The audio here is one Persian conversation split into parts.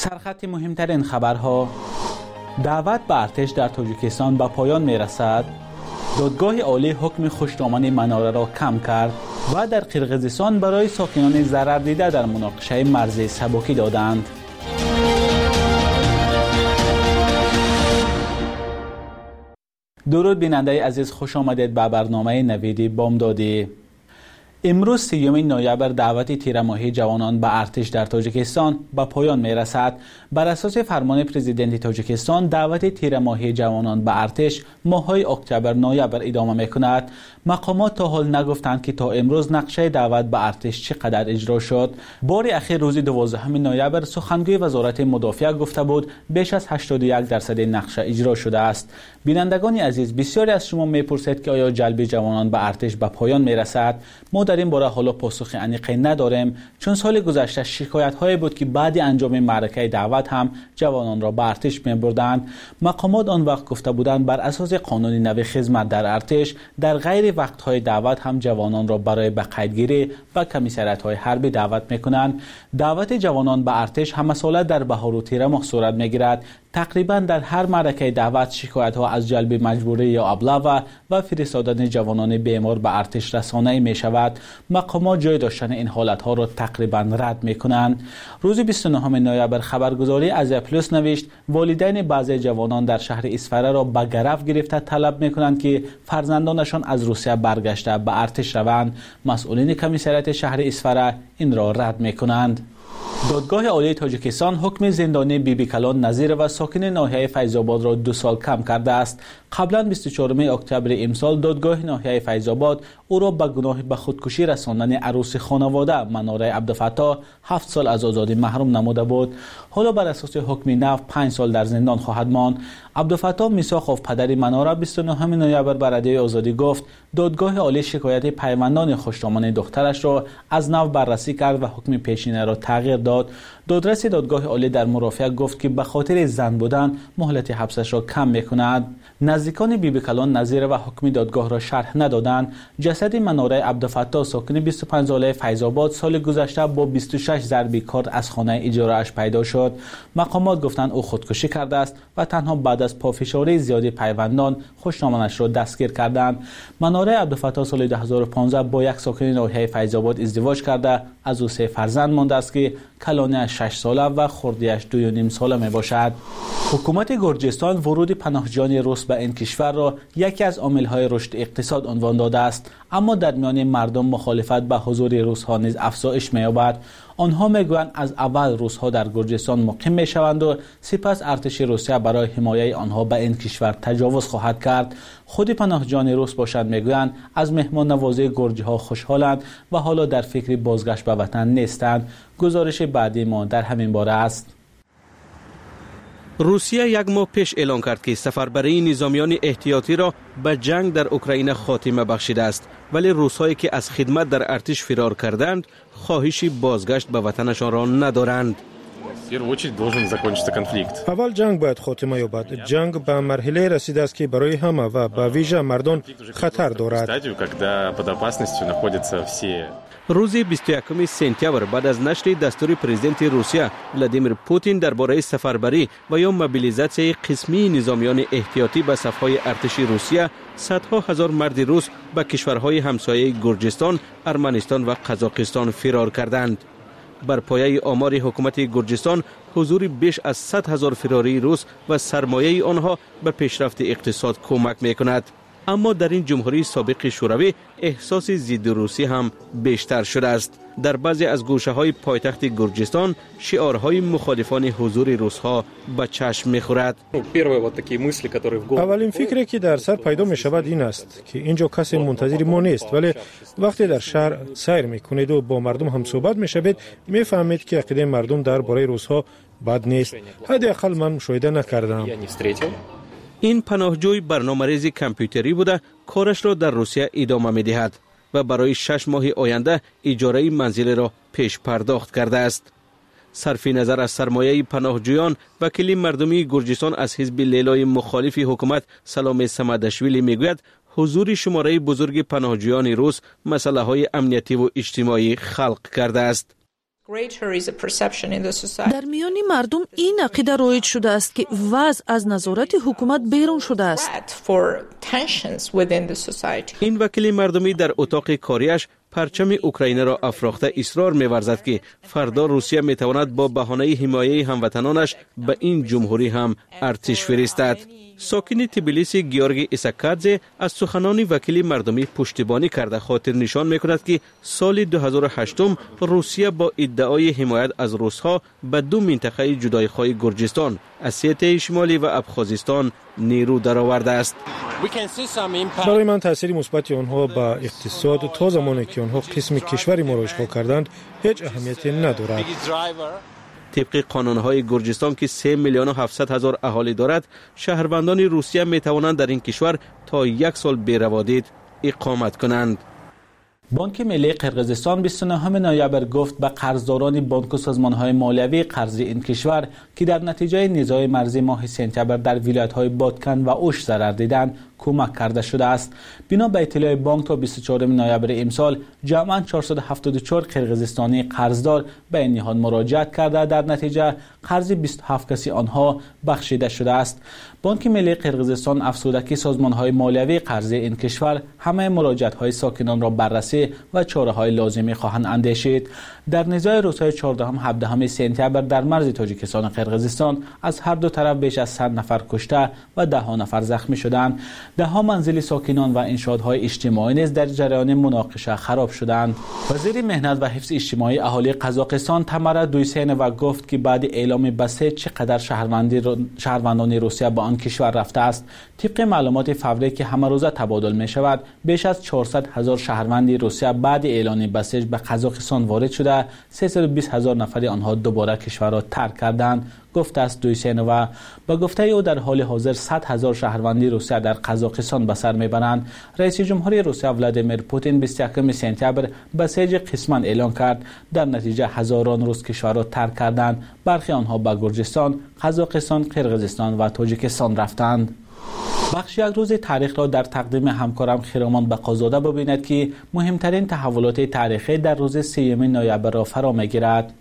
سرخط مهمترین خبرها: دعوت به ارتش در تاجیکستان به پایان میرسد، دادگاه عالی حکم خشک‌نامه مناره را کم کرد و در قرقیزستان برای ساکنان ضرر دیده در مناقشه مرزی سبکی دادند. درود بیننده عزیز، خوش آمدید به برنامه نویدی بامدادی. امروز 30 نوامبر دعوت تیره‌ماهی جوانان به ارتش در تاجیکستان به پایان می رسد. بر اساس فرمان پرزیدنت تاجیکستان دعوت تیره‌ماهی جوانان به ارتش ماه‌های اکتبر نوامبر ادامه می کند. مقامات تا حال نگفتند که تا امروز نقشه دعوت به ارتش چقدر اجرا شد. بار اخیر روز 12 نوامبر سخنگوی وزارت مدافع گفته بود بیش از 81% نقشه اجرا شده است. بینندگان عزیز، بسیاری از شما میپرسید که آیا جلب جوانان به ارتش به پایان میرسد؟ ما در این باره حالا پاسخ عمیقی نداریم، چون سال گذشته شکایت‌هایی بود که بعد انجام معرکه دعوت هم جوانان را به ارتش می‌بردند. مقامات آن وقت گفته بودند بر اساس قانون نو خدمت در ارتش در غیر وقت‌های دعوت هم جوانان را برای به قیدگیری و کمیساریات‌های حربی دعوت می‌کنند. دعوت جوانان به ارتش هم سال در بهار و تیر ماه صورت می‌گیرد. تقریبا در هر معرکه دعوت شکایت‌ها از جلب مجبوری یا ابله و فرستادن جوانان بیمار به ارتش رسانه‌ای می‌شود. مقامات جای داشتن این حالت‌ها را تقریبا رد می‌کنند. روز 29 نوامبر خبرگزاری از پلوس نوشت والدین بعضی جوانان در شهر اصفهان را به گرفت گرفته طلب می‌کنند که فرزندانشان از روسیه برگشته به ارتش روند. مسئولین کمیساریات شهر اصفهان این را رد می‌کنند. دادگاه عالی تاجیکستان حکم زندانی بیبی کلان نظیر و ساکن ناحیه فیض آباد را 2 سال کم کرده است. قبلا 24 اکتبر امسال دادگاه ناحیه فیض آباد او را به گناه به خودکشی رساندن عروس خانواده مناره عبدالفتاح 7 سال از آزادی محروم نموده بود. حالا بر اساس حکم نو 5 سال در زندان خواهد ماند. عبدالفتاح میساخوف پدر مناره 29 نوامبر بر رادیو آزادی گفت دادگاه عالی شکایت پیوندان خشک‌نامه دخترش را از نو بررسی کرد و حکم پیشینه را تغییر داد. دادرس دادگاه عالی در مرافعه گفت که به خاطر زن بودن مهلت حبسش را کم می‌کند. نزدیکان بیبی کلان نظیر و حکم دادگاه را شرح ندادند. جسد مناره عبدالفتاح ساکن 25 ساله فیض آباد سال گذشته با 26 ضرب کارد از خانه اجاره‌اش پیدا شد. مقامات گفتند او خودکشی کرده است و تنها بعد از پافشاری زیادی پیوندان خشک‌نامه‌اش را دستگیر کردند. مناره عبدالفتاح سال 2015 با یک ساکن ناحیه فیض آباد ازدواج کرده از او 3 فرزند مانده است که کلانه 6 ساله و خردیش 2.5 ساله می باشد. حکومت گرجستان ورود پناهجویان روس به این کشور را یکی از عامل‌های رشد اقتصاد عنوان داده است، اما در میان مردم مخالفت به حضور روس‌ها نیز افزایش می‌یابد. آنها میگویند از اول روس‌ها در گرجستان مقیم می‌شوند و سپس ارتش روسیه برای حمایت آنها به این کشور تجاوز خواهد کرد. خود پناهجویان روس باشند میگویند از مهمان نوازی گرجی‌ها خوشحالند و حالا در فکر بازگشت به وطن نیستند. گزارش بعدی ما در همین باره است. روسیه 1 ماه پیش اعلام کرد که سفربری نظامیان احتیاطی را به جنگ در اوکراین خاتمه بخشیده است، ولی روس‌هایی که از خدمت در ارتش فرار کردند خواهش بازگشت به وطنشان را ندارند. اول جنگ باید خاتمه یابد. جنگ به مرحله رسیده است که برای همه و به ویژه مردم خطر دارد. روز 21 سپتامبر بعد از نشر دستور پرزیدنت روسیه ولادیمیر پوتین درباره سفربری و یا موبیلیزاسیون قسمی نظامیان احتیاطی به صفهای ارتش روسیه، صدها هزار مرد روس به کشورهای همسایه گرجستان، ارمنستان و قزاقستان فرار کردند. بر پایه آمار حکومت گرجستان حضور بیش از 100,000 فراری روس و سرمایه آنها به پیشرفت اقتصاد کمک می‌کند. اما در این جمهوری سابق شوروی احساس ضد روسی هم بیشتر شده است. در بعضی از گوشه‌های پایتخت گرجستان شعارهای مخالفان حضور روس‌ها به چشم می‌خورد. اولین فکری که در سر پیدا می‌شود این است که اینجا کسی منتظر ما نیست، ولی وقتی در شهر سیر می‌کنید و با مردم هم صحبت می‌شوید می‌فهمید که عقیده مردم درباره روس‌ها بد نیست. حداقل من مشاهده نکردم. این پناهجوی برنامه‌ریزی کامپیوتری بوده کارش را در روسیه ادامه می‌دهد و برای 6 ماه آینده اجاره منزل را پیش پرداخت کرده است. صرف نظر از سرمایه پناهجویان، وکیل مردمی گرجستان از حزب لیلای مخالف حکومت سلام سمدشویلی میگوید حضور شماره بزرگ پناهجویان روس مسئله‌های امنیتی و اجتماعی خلق کرده است. در میان مردم این عقیده رایج شده است که وضع از نظارت حکومت بیرون شده است. این وکیل مردمی در اتاق کاریش پرچم اوکراین را افراخته اصرار می‌ورزد که فردا روسیه می‌تواند با بهانه حمایت هموطنانش به این جمهوری هم ارتش فرستد. ساکن تبلیسی گیورگی ایساکادزه از سخنان وکیل مردمی پشتیبانی کرده خاطر نشان می‌کند که سال 2008 روسیه با ادعای حمایت از روس‌ها به دو منطقه جدایخواه گرجستان، اسیته شمالی و ابخازستان نیرو درآورده است. برای من تأثیر مثبت آنها به اقتصاد تا زمانی که آنها قسم کشور ما را اشغال کردند هیچ اهمیتی ندارد. طبق قانون‌های گرجستان که 3,700,000 اهالی دارد، شهروندان روسیه می‌توانند در این کشور تا 1 سال بی‌روادید اقامت کنند. بانک ملی قرقیزستان 29 نوامبر گفت به قرضداران بانک و سازمان‌های مالیوی قرضی این کشور که در نتیجه نزاع مرزی ماه سپتامبر در ولایت‌های بادکن و اوش ضرر دیدند کمک کرده شده است. بنا به اطلاع بانک تا 24 نوامبر امسال جمعاً 474 قرقیزستانی قرضدار به این نهاد مراجعت کرده، در نتیجه قرض 27 کسی آنها بخشیده شده است. بانک ملی قرقیزستان افزوده که سازمان‌های مالیوی قرضی این کشور همه مراجعت‌های ساکنان را بررسی و چاره‌های لازمی خواهند اندیشید. در نزاع روزهای 14 و 17 سپتامبر در مرز تاجیکستان و قرقیزستان از هر دو طرف بیش از 100 نفر کشته و 10 نفر زخمی شدند. 10 منزل ساکنان و انشاءهای اجتماعی نیز در جریان مناقشه خراب شدند. وزیر مهنت و حفظ اجتماعی اهالی قزاقستان تمره دویسینووا گفت که بعد اعلام بسیج چقدر شهروندان روسیه به آن کشور رفته است. طبق معلومات فوری که همه روزه تبادل می شود، بیش از 400,000 شهروند روسیه بعد اعلان بسیج به قزاقستان وارد شده، 320,000 نفر آنها دوباره کشور را ترک کردند. گفته است دویسینووا. با گفته او در حال حاضر 100,000 شهروند روسیه در قزاقستان به سر میبرند. رئیس جمهوری روسیه ولادیمیر پوتین 21 سپتامبر بسیج قسما اعلان کرد. در نتیجه هزاران روس کشور را ترک کردند. برخی آنها به گرجستان، قزاقستان، قرقیزستان و تاجیکستان رفتند. بخش یک روز تاریخ را در تقدیم همکارم خیرامان بقازاده ببیند که مهمترین تحولات تاریخی در روز 3 نوامبر را فرا میگیرد.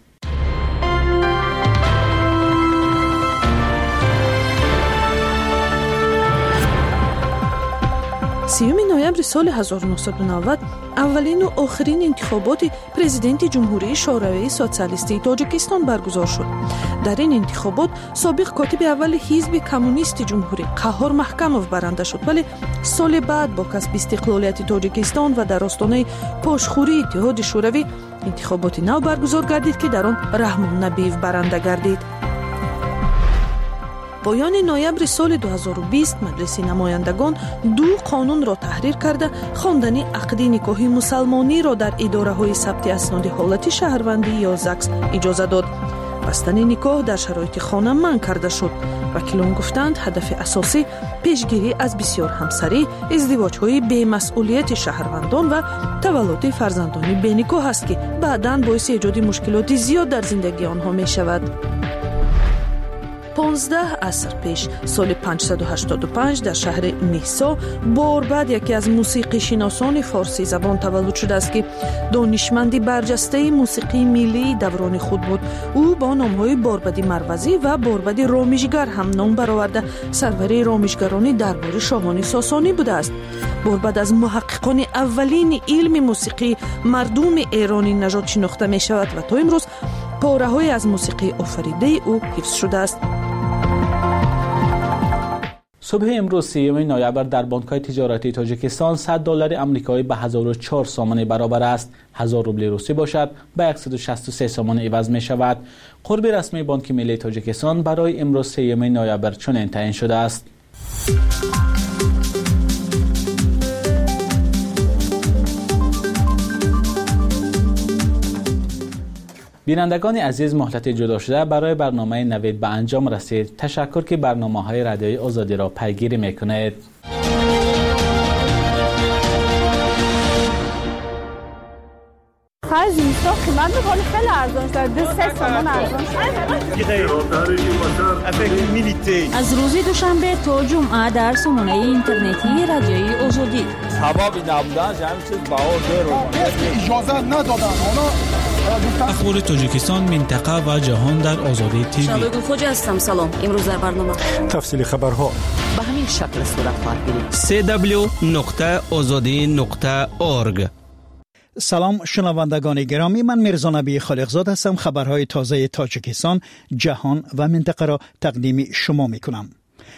30 نوامبر سال 1990 اولین و آخرین انتخابات پرزیدنت جمهوری شوروی سوسیالیستی تاجیکستان برگزار شد. در این انتخابات سابق کاتب اول حزب کمونیست جمهوری قهار محکموف برنده شد، ولی سال بعد با کسب استقلالیت تاجیکستان و در آستانه پاشخوری اتحاد شوروی انتخابات نو برگزار گردید که در آن رحمان نبیف برنده گردید. پایان نوامبر سال 2020 مجلس نمایندگان 2 قانون را تحریر کرده خواندن عقد نکاح مسلمانی را در اداره‌های ثبت اسناد حالت شهروندی یا زکس اجازه داد. بستن نکاح در شرایط خانه منع کرده شد. وکیلان گفتند هدف اساسی پیشگیری از بسیار همسری، ازدواج‌های بی‌مسئولیت شهروندان و تولد فرزندان بی‌نکاح است که بعداً باعث ایجاد مشکلات زیاد در زندگی آنها می‌شود. 15 عصر پیش سال 585 در شهر نیسا بار بعد یکی از موسیقی شناسان فارسی زبان تولد شده است که دانشمندی برجسته موسیقی ملی دوران خود بود. او با نام‌های باربدی مروزی و باربدی رامشگر هم نام برآورده سرور رامشگران دربار شاهان ساسانی بوده است. باربد از محققان اولین علم موسیقی مردم ایرانی نژاد شناخته می شود و تا امروز پاره‌های از موسیقی آفریده او حفظ شده است. صبح امروز 3 نوامبر در بانک‌های تجارتی تاجیکستان $100 آمریکایی به 1004 سومانی برابر است. 1000 روبل روسی باشد به 163 سومان عوض می شود. قرب رسمی بانک ملی تاجیکستان برای امروز 3 نوامبر چنین تعیین شده است. بینندگان عزیز، مهلت جدا شده برای برنامه نوید به انجام رسید. تشکر که برنامه‌های رادیوی آزادی را پیگیری می‌کنید. آخر زمستان قیمت میکنه خیلی ارزان شده 3 تومان ارزان شده. از روز دوشنبه تا جمعه در سامانه اینترنتی رادیوی آزادی. هوا بی نبودن همه چیز بهار اجازه ندادن. اخبار تاجیکستان، منطقه و جهان در آزادی تیوی. شبگون خوج هستم. سلام. امروز در برنامه تفصیل خبرها به همین شکل صورت خواهد گرفت. www.azadi.org. سلام شنوندگان گرامی، من میرزا نبی خالقزاد هستم. خبرهای تازه تاجیکستان، جهان و منطقه را تقدیم شما میکنم.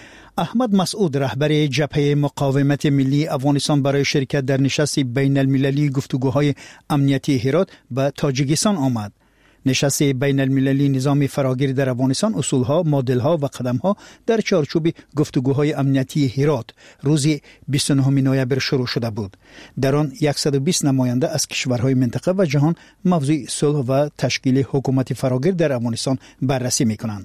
احمد مسعود رهبر جبهه مقاومت ملی افغانستان برای شرکت در نشست بین المللی گفتگوهای امنیتی هرات به تاجیکستان آمد. نشست بین المللی نظام فراگیر در افغانستان، اصولها، مدلها و قدمها در چارچوب گفتگوهای امنیتی هرات روز 29 نوامبر شروع شده بود. در آن 120 نماینده از کشورهای منطقه و جهان موضوع صلح و تشکیل حکومت فراگیر در افغانستان بررسی می‌کنند.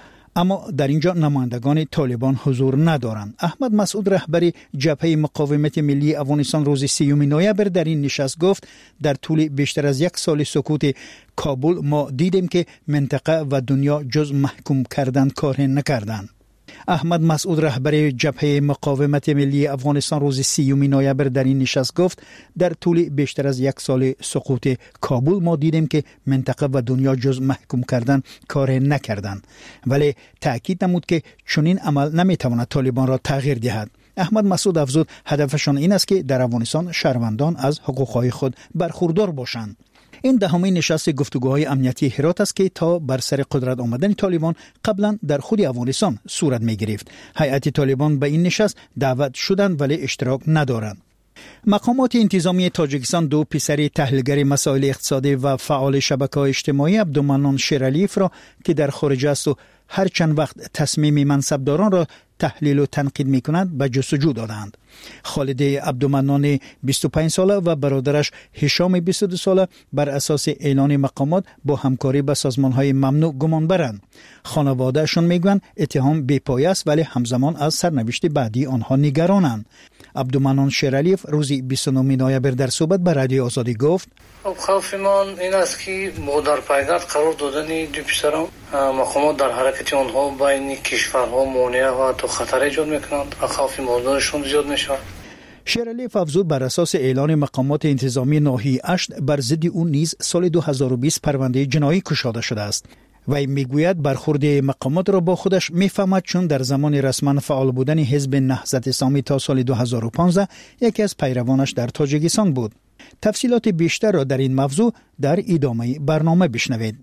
اما در اینجا نمایندگان طالبان حضور ندارند. احمد مسعود رهبر جبهه مقاومت ملی افغانستان روز 30 نوامبر در این نشست گفت در طول بیشتر از 1 سال سکوت کابل ما دیدیم که منطقه و دنیا جز محکوم کردن کار نکردند. احمد مسعود رهبر جبهه مقاومت ملی افغانستان روز 30 نوامبر در این نشست گفت در طول بیشتر از 1 سال سقوط کابل ما دیدیم که منطقه و دنیا جز محکوم کردن کار نکردند، ولی تأکید نمود که چنین عمل نمیتواند طالبان را تغییر دهد. احمد مسعود افزود هدفشان این است که در افغانستان شهروندان از حقوقهای خود برخوردار باشند. این دهمین نشست گفتگوهای امنیتی هرات است که تا بر سر قدرت آمدن طالبان قبلا در خود افغانستان صورت می گرفت. هیئت طالبان به این نشست دعوت شدند ولی اشتراک ندارند. مقامات انتظامی تاجیکستان 2 پسر تحلیلگر مسائل اقتصادی و فعال شبکه‌های اجتماعی عبدالمنان شیرالیف را که در خارج است و هر چند وقت تصمیم منصبداران را تحلیل و تنقید می‌کنند به جستجو دادند. خالد عبدالمنان 25 ساله و برادرش هشام 22 ساله بر اساس اعلان مقامات با همکاری با سازمان‌های ممنوع گمان برند. خانواده‌شان میگویند اتهام بی‌پایه است ولی همزمان از سرنوشت بعدی آنها نگرانند. عبدالمنان شیرالیف روز 29 نوامبر در صحبت با رادیو آزادی گفت خوفمان این است که با در پایگاه قرار دادن 2 پسران مقامات در حرکت آنها بین کشورها مانع و تو خطر ایجاد میکنند و خوف موضوعشون زیاد میشه. شیرالیف افزود بر اساس اعلان مقامات انتظامی ناحیه اشت بر ضد او نیز سال 2020 پرونده جنایی گشوده شده است. وی میگوید برخورد مقامات را با خودش میفهمد چون در زمان رسما فعال بودن حزب نهضت اسلامی تا سال 2015 یکی از پیروانش در تاجیکستان بود. تفصیلات بیشتر را در این موضوع در ادامه برنامه بشنوید.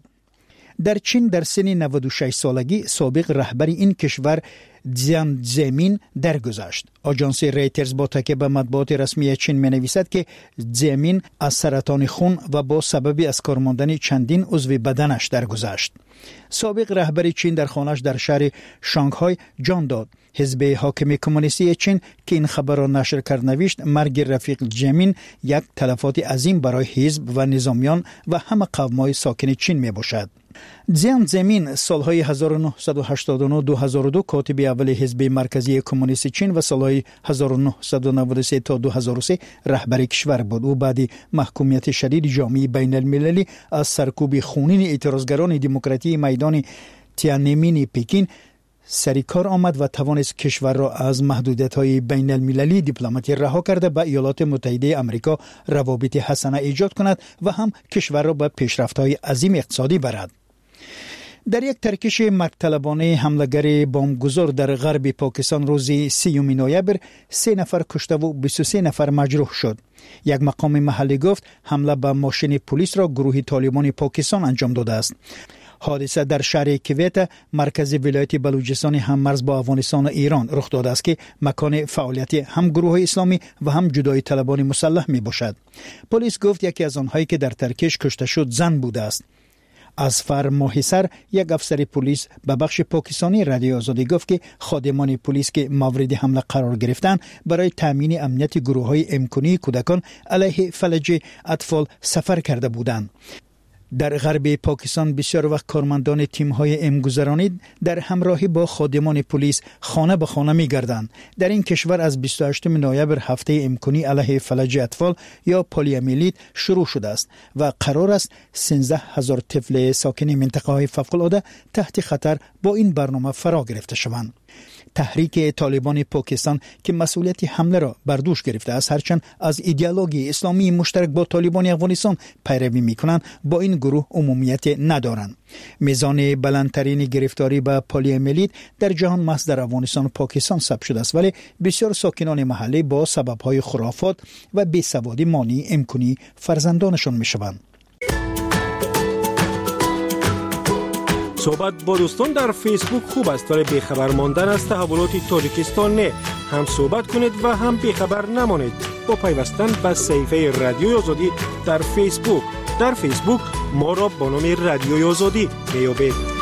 در چین در سن 96 سالگی سابق رهبر این کشور زیان زمین درگذشت. آژانس ریترز با تکیه به مطبوعات رسمی چین می‌نویسد که زمین از سرطان خون و با سبب از کار ماندن چندین عضو بدنش درگذشت. سابق رهبر چین در خانه‌اش در شهر شانگهای جان داد. حزب حاکم کمونیستی چین که این خبر را نشر کرد نوشت مرگ رفیق زمین یک تلفات عظیم برای حزب و نظامیان و همه قوم‌های ساکن چین میباشد. زیان زمین سالهای 1989-2002 کاتب اول حزب مرکزی کمونیست چین و سالهای 1993 تا 2003 رهبر کشور بود. او بعد محکومیت شدید جامعه بین المللی از سرکوب خونین اعتراضگران دموکراتی میدان تیانمین پکین سری کار آمد و توانست کشور را از محدودیت‌های بین المللی دیپلماتی رها کرده به ایالات متحده آمریکا روابط حسنه ایجاد کند و هم کشور را به پیشرفت‌های عظیم اقتصادی برد. در یک ترکش مرگ‌طلبانه حمله‌گر بمبگذار در غرب پاکستان روز 30 نوامبر 3 نفر کشته و 23 نفر مجروح شد. یک مقام محلی گفت حمله به ماشین پلیس را گروه طالبان پاکستان انجام داده است. حادثه در شهر کویت مرکز ولایت بلوچستان هم مرز با افغانستان و ایران رخ داده است که مکان فعالیت هم گروه اسلامی و هم جدایی طلبان مسلح می باشد. پلیس گفت یکی از آنهایی که در ترکش کشته شد زن بوده است. از فرماحصر یک افسر پلیس به بخش پاکستانی رادیو آزادی گفت که خادمان پلیس که مورد حمله قرار گرفتند برای تامین امنیت گروه‌های امکانی کودکان علیه فلج اطفال سفر کرده بودند. در غرب پاکستان بسیار وقت کارمندان تیم‌های امگذرانی در همراهی با خادمان پلیس خانه به خانه می‌گردند. در این کشور از 28 نوامبر هفته امکانی علیه فلج اطفال یا پلیومیلیت شروع شده است و قرار است 13000 طفل ساکن منطقه‌های فوق‌العاده تحت خطر با این برنامه فرا گرفته شوند. تحریک طالبان پاکستان که مسئولیت حمله را بر دوش گرفته است، هرچند از ایدئولوژی اسلامی مشترک با طالبان افغانستان پیروی می‌کنند، با این گروه عمومیت ندارند. میزان بلندترین گرفتاری به پلیومیلیت در جهان محض در افغانستان و پاکستان ثبت شده است، ولی بسیار ساکنان محلی با سبب‌های خرافات و بیسوادی مانع امکانی فرزندانشان می‌شوند. صحبت با دوستان در فیسبوک خوب است، ولی بیخبر ماندن از تحولات تاجیکستان نه. هم صحبت کنید و هم بیخبر نمانید با پیوستن به صفحه رادیوی آزادی در فیسبوک. در فیسبوک ما را با نام رادیوی آزادی بیابید.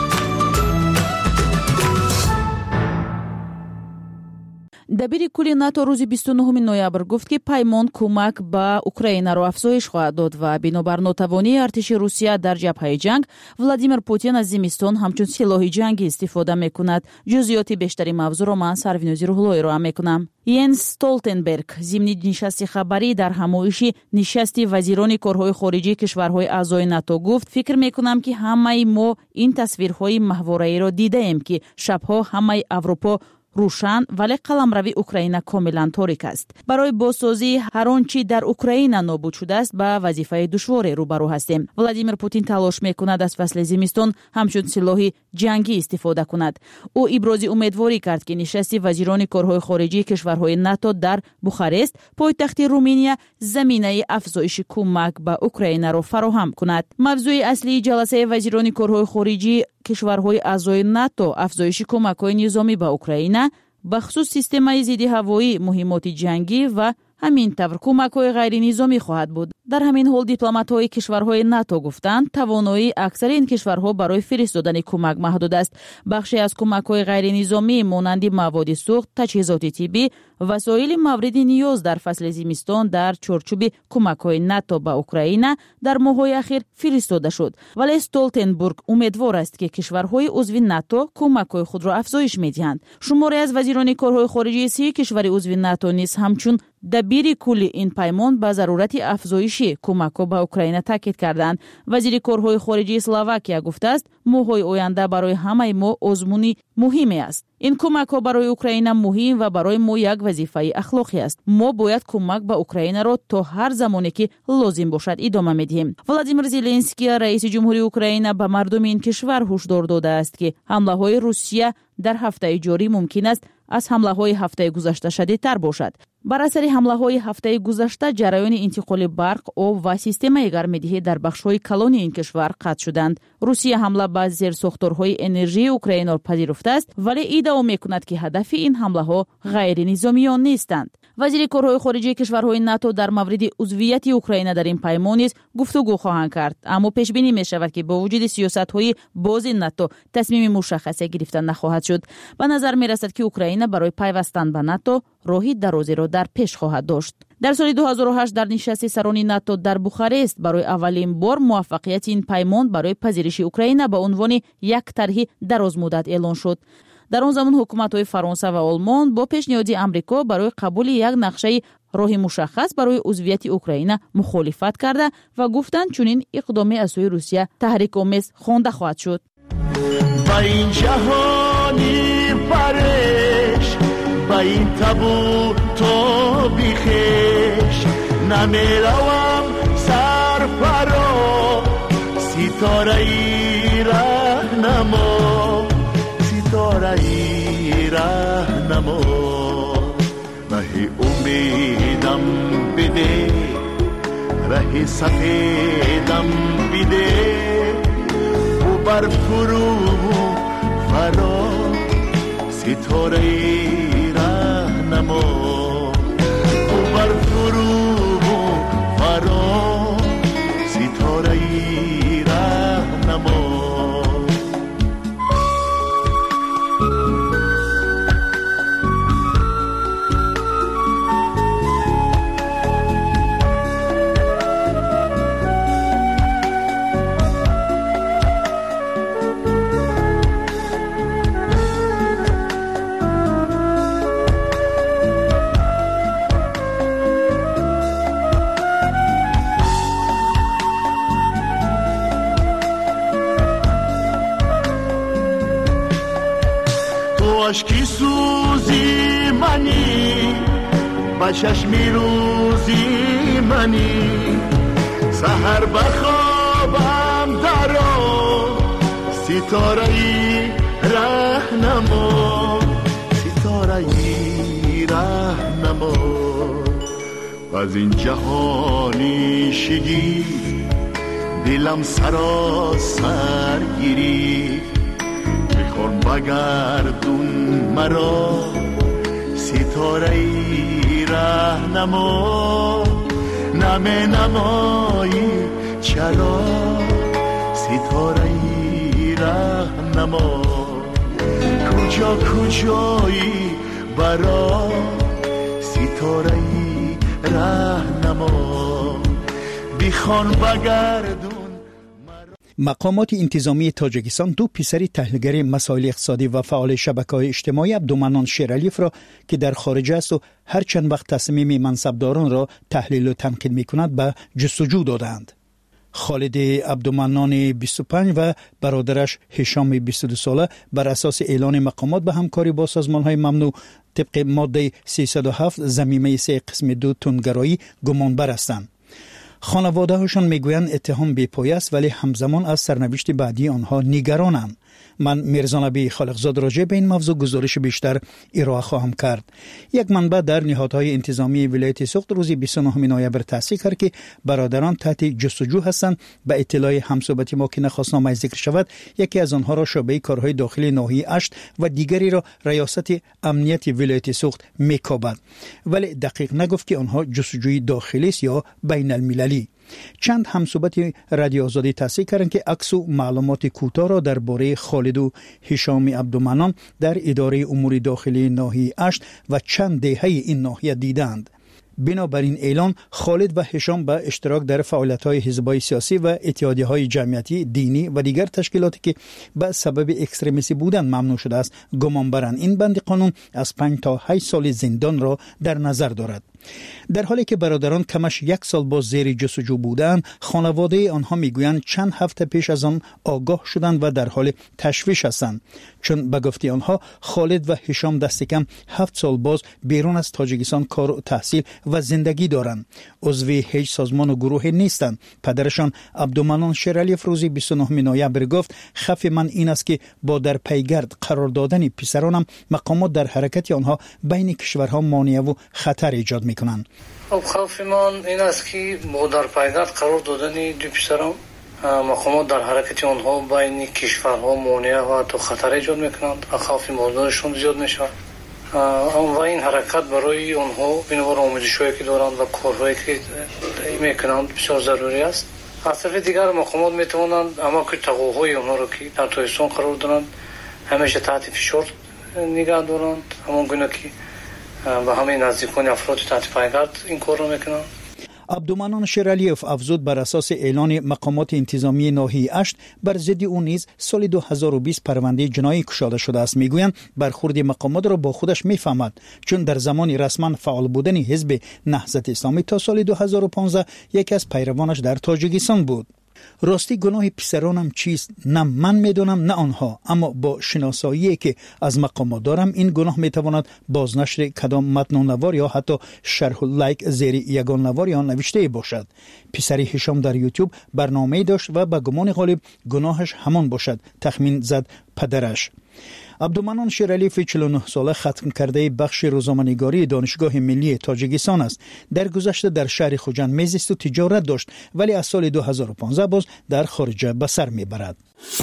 دبیر کلی ناتو روز 29 نوامبر گفت که پیمان کمک به اوکراین را افزایش خواهد داد و بنابر ناتوانی ارتش روسیه در جبهه جنگ، ولادیمیر پوتین از زمستان همچون سلاح جنگی استفاده میکند. جزئیات بیشتری موضوع را من سروینوزی روحلوی را میکنم. ینس استولتنبرگ ضمن نشست خبری در همایش نشست وزیران کارهای خارجی کشورهای اعضای ناتو گفت: فکر میکنم که همه ما این تصویرهای ماهواره‌ای را دیده ایم که شبها همه اروپا روشن ولی قلمروی اوکراین کاملا تاریک است. برای بازسازی هر آنچه در اوکراین نابود شده است به وظیفه دشواری روبرو هستیم. ولادیمیر پوتین تلاش میکند از فصل زمستان همچون سلاح جنگی استفاده کند. او ابراز امیدواری کرد که نشست وزیران کارهای خارجی کشورهای ناتو در بوخارست، پایتخت رومانیا، زمینه افزایش کمک به اوکراین را فراهم کند. موضوع اصلی جلسه وزیران کارهای خارجی کشورهای اعضای ناتو افزایش کمک‌های نظامی به اوکراین به خصوص سیستم ضد هوایی، مهمات جنگی و همین طور کمک‌های غیر نظامی خواهد بود. در همین حال دیپلمات‌های کشورهای ناتو گفتند توانایی اکثر این کشورها برای فرستادن کمک محدود است. بخشی از کمک‌های غیر نظامی مانند مواد سوخت، تجهیزات طبی، وسایل مورد نیاز در فصل زمستان در چارچوب کمک‌های ناتو به اوکراین در ماه‌های اخیر فرستاده شد. ولی استولتنبرگ امیدوار است که کشورهای عضو ناتو کمک‌های خود را افزایش می‌دهند. شماری از وزیران کارهای خارجی 3 کشور عضو ناتو نیز همچون دبیر کلی این پیمان به ضرورت افزایش کمک‌ها به اوکراین تاکید کردند. وزیر کارهای خارجی اسلواکیا گفته است ماه‌های آینده برای همه ما آزمونی مهمی است. این کمک‌ها برای اوکراین مهم و برای ما یک وظیفه اخلاقی است. ما باید کمک به اوکراین را تا هر زمانی که لازم باشد ادامه می‌دهیم. ولادیمیر زلنسکی رئیس جمهوری اوکراین به مردم این کشور هشدار داده است که حمله‌های روسیه در هفته جاری ممکن است از حمله‌های هفته گذشته شدیدتر باشد. بر اثر حمله‌های هفته گذشته جریان انتقال برق، آب و سیستم گرم‌دهی در بخش‌های کلان این کشور قطع شدند. روسیه حمله به زیرساختارهای انرژی اوکراین را پذیرفته است، ولی ادعا می‌کند که هدف این حمله‌ها غیر نظامیان نیستند. وزیر کارهای خارجی کشورهای ناتو در مورد عضویت اوکراین در این پیمان نیز گفتگو خواهند کرد، اما پیش بینی می‌شود که با وجود سیاست‌های باز ناتو تصمیم مشخصی گرفته نخواهد شد. به نظر می‌رسد که اوکراین برای پیوستن به ناتو راهی درازی را در پیش خواهد داشت. در سال 2008 در نشست سران ناتو در بوخارست برای اولین بار موفقیت این پیمان برای پذیرش اوکراین به عنوان یک طرح دراز مدت اعلان شد. در آن زمان حکومت‌های فرانسه و آلمان با پیشنهاد آمریکا برای قبول یک نقشه راه مشخص برای عضویت اوکراین مخالفت کرده و گفتند چنین اقدامی از سوی روسیه تحریک‌آمیز خوانده خواهد شد. با این جهانی پرش با این تابو تو بیخش نمیروم سر پرو ستاره ای راهنما ستاره ای راهنما راه امیدم بده راه سفیدم بده و بر فرو فرا ستاره ای راهنما و بر فرو فرا ستاره ای راهنما. عشقی سوزی منی با چشمی روزی منی سحر بخوابم درو ستاره ای رهنما ستاره ای رهنما از این جهانی شگی دلم سراسر گیری میخوان بگردون مرا ستاره ای رهنما نمه نمایی چرا ستاره ای رهنما کجا کجایی برا ستاره ای رهنما بیخوان بگردون. مقامات انتظامی تاجیکستان دو پسری تحلیلگر مسائل اقتصادی و فعال شبکه‌های اجتماعی عبدالمنان شیرالیف را که در خارج است و هر چند وقت تصمیم منصبداران را تحلیل و تنقید می‌کند به جستجو دادند. خالد عبدالمنان 25 و برادرش هشام 22 ساله بر اساس اعلان مقامات به همکاری با سازمان‌های ممنوع طبق ماده 307 ضمیمه 3 قسم 2 تندگرایی گمانبر هستند. خانواده هاشون میگویند اتهام بی‌پایه است ولی همزمان از سرنوشت بعدی آنها نگرانند. من میرزا نبی خالقزاد راجع به این موضوع گزارش بیشتر ارائه خواهم کرد. یک منبع در نهادهای انتظامی ولایت سوخت روز 29 نوامبر تصریح کرد که برادران تحت جستجو هستند. به اطلاع همصحبت ما که نخواست نام ذکر شود، یکی از آنها را شعبه کارهای داخلی ناحیه اشت و دیگری را ریاست امنیت ولایت سوخت میکابد، ولی دقیق نگفت که آنها جستجوی داخلی است یا بین المللی. چند همصحبت رادیو آزادی تصحیح کردند که عکس و معلومات کوتاه را درباره خالد و هشام عبدالمنان در اداره امور داخلی ناحیه اشت و چند دهه این ناحیه دیدند. بنابراین اعلان خالد و هشام به اشتراک در فعالیت‌های حزب‌های سیاسی و اتحادیه‌های جمعیتی، دینی و دیگر تشکیلاتی که به سبب اکستریمیستی بودن ممنوع شده است گمان برند. این بند قانون از 5 تا 8 سال زندان را در نظر دارد. در حالی که برادران کمش 1 سال باز زیر جستجو بودند، خانواده آنها میگویند چند هفته پیش از آن آگاه شدند و در حال تشویش هستند، چون به گفته آنها خالد و هشام دست کم 7 سال باز بیرون از تاجیکستان کار و تحصیل و زندگی دارند. عضو هیچ سازمان و گروه نیستند. پدرشان عبدالمنان شیرالیف روز 29 نوامبر گفت خف من این است که با در پیگرد قرار دادن پسرانم مقامات در حرکت آنها بین کشورها مانع و خطر ایجاد میکنند. خوف من این است که با در پیگرد قرار دادن دو پسرم مقامات در حرکت آنها بین کشورها مانع و تو خطر ایجاد میکنند. خوف موضوعشون زیاد میشه و این حرکت برای آنها بنابر آموزش‌هایی که دارند و کارهایی که میکنند بسیار ضروری است. از طرف دیگر مقامات میتوانند اما که تقاضاهای آنها را که در تاجیکستان قرار دارند همیشه تحت فشار نگاه دارند، همون گونه که و همه نزدیکان افراد تحت پیگرد این کار را میکنند. عبدالمنان شیرالیف افزود بر اساس اعلان مقامات انتظامی ناحیه اشت بر ضد او نیز سال 2020 پرونده جنایی گشوده شده است. میگویند برخورد مقامات را با خودش میفهمد، چون در زمان رسما فعال بودن حزب نهضت اسلامی تا سال 2015 یکی از پیروانش در تاجیکستان بود. راستی گناه پسرانم چیست؟ نه من میدونم نه آنها، اما با شناسایی که از مقامات دارم این گناه میتواند بازنشر کدام متن و نوار یا حتی شرح و لایک زیر یگان نوار یا نوشته باشد. پسری هشام در یوتیوب برنامه داشت و به گمان غالب گناهش همان باشد، تخمین زد پدرش. عبدالمنان شیرالیف 49 ساله ختم کرده بخش روزنامه‌نگاری دانشگاه ملی تاجیکستان است. در گذشته در شهر خوجند میزیست و تجارت داشت، ولی از سال 2015 باز در خارج به سر میبرد.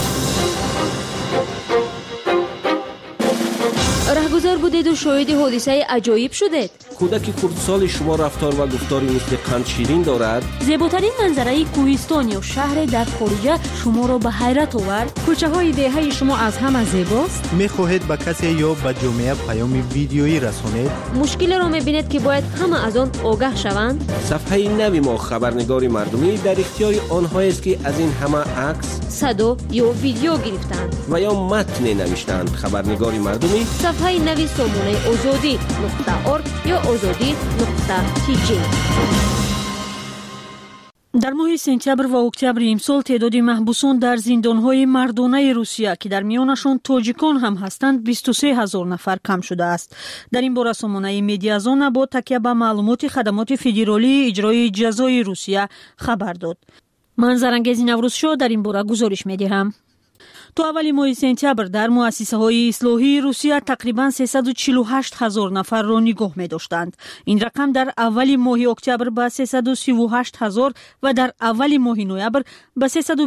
رهگذر بودید و شاهد حادثه عجایب شدید. کودک کردسال شما رفتار و گفتاری مثل قند شیرین دارد. زیباترین منظره کوهستان یا شهر در خارج شما را به حیرت آورد. کوچه های دهه شما از همه زیباست. میخواهید به کسی یا به جامعه پیام ویدیویی رسانید؟ مشکل را میبینید که باید همه از آن آگاه شوند. صفحه نوی ما خبرنگاری مردمی در اختیار آنها است که از این همه عکس، صدا یا ویدیو گرفتند و یا متن نوشتند. خبرنگاری مردمی صفحه نوی سامانه آزادی.org یا آزادی.tg. در ماه سپتامبر و اکتبر امسال تعداد محبوسان در زندانهای مردانه روسیه که در میانشان تاجیکان هم هستند 23,000 نفر کم شده است. در این باره سامانه مدیازون با تکیه به معلومات خدمات فدرالی اجرای جزای روسیه خبر داد. من زرنگیز نوروزشاه در این باره گزارش می‌دهم. تو اول ماه سپتامبر در مؤسسه‌های اصلاحی روسیه تقریباً 348,000 نفر را نگاه می‌داشتند. این رقم در اول ماه اکتبر به 338,000 و در اول ماه نوامبر به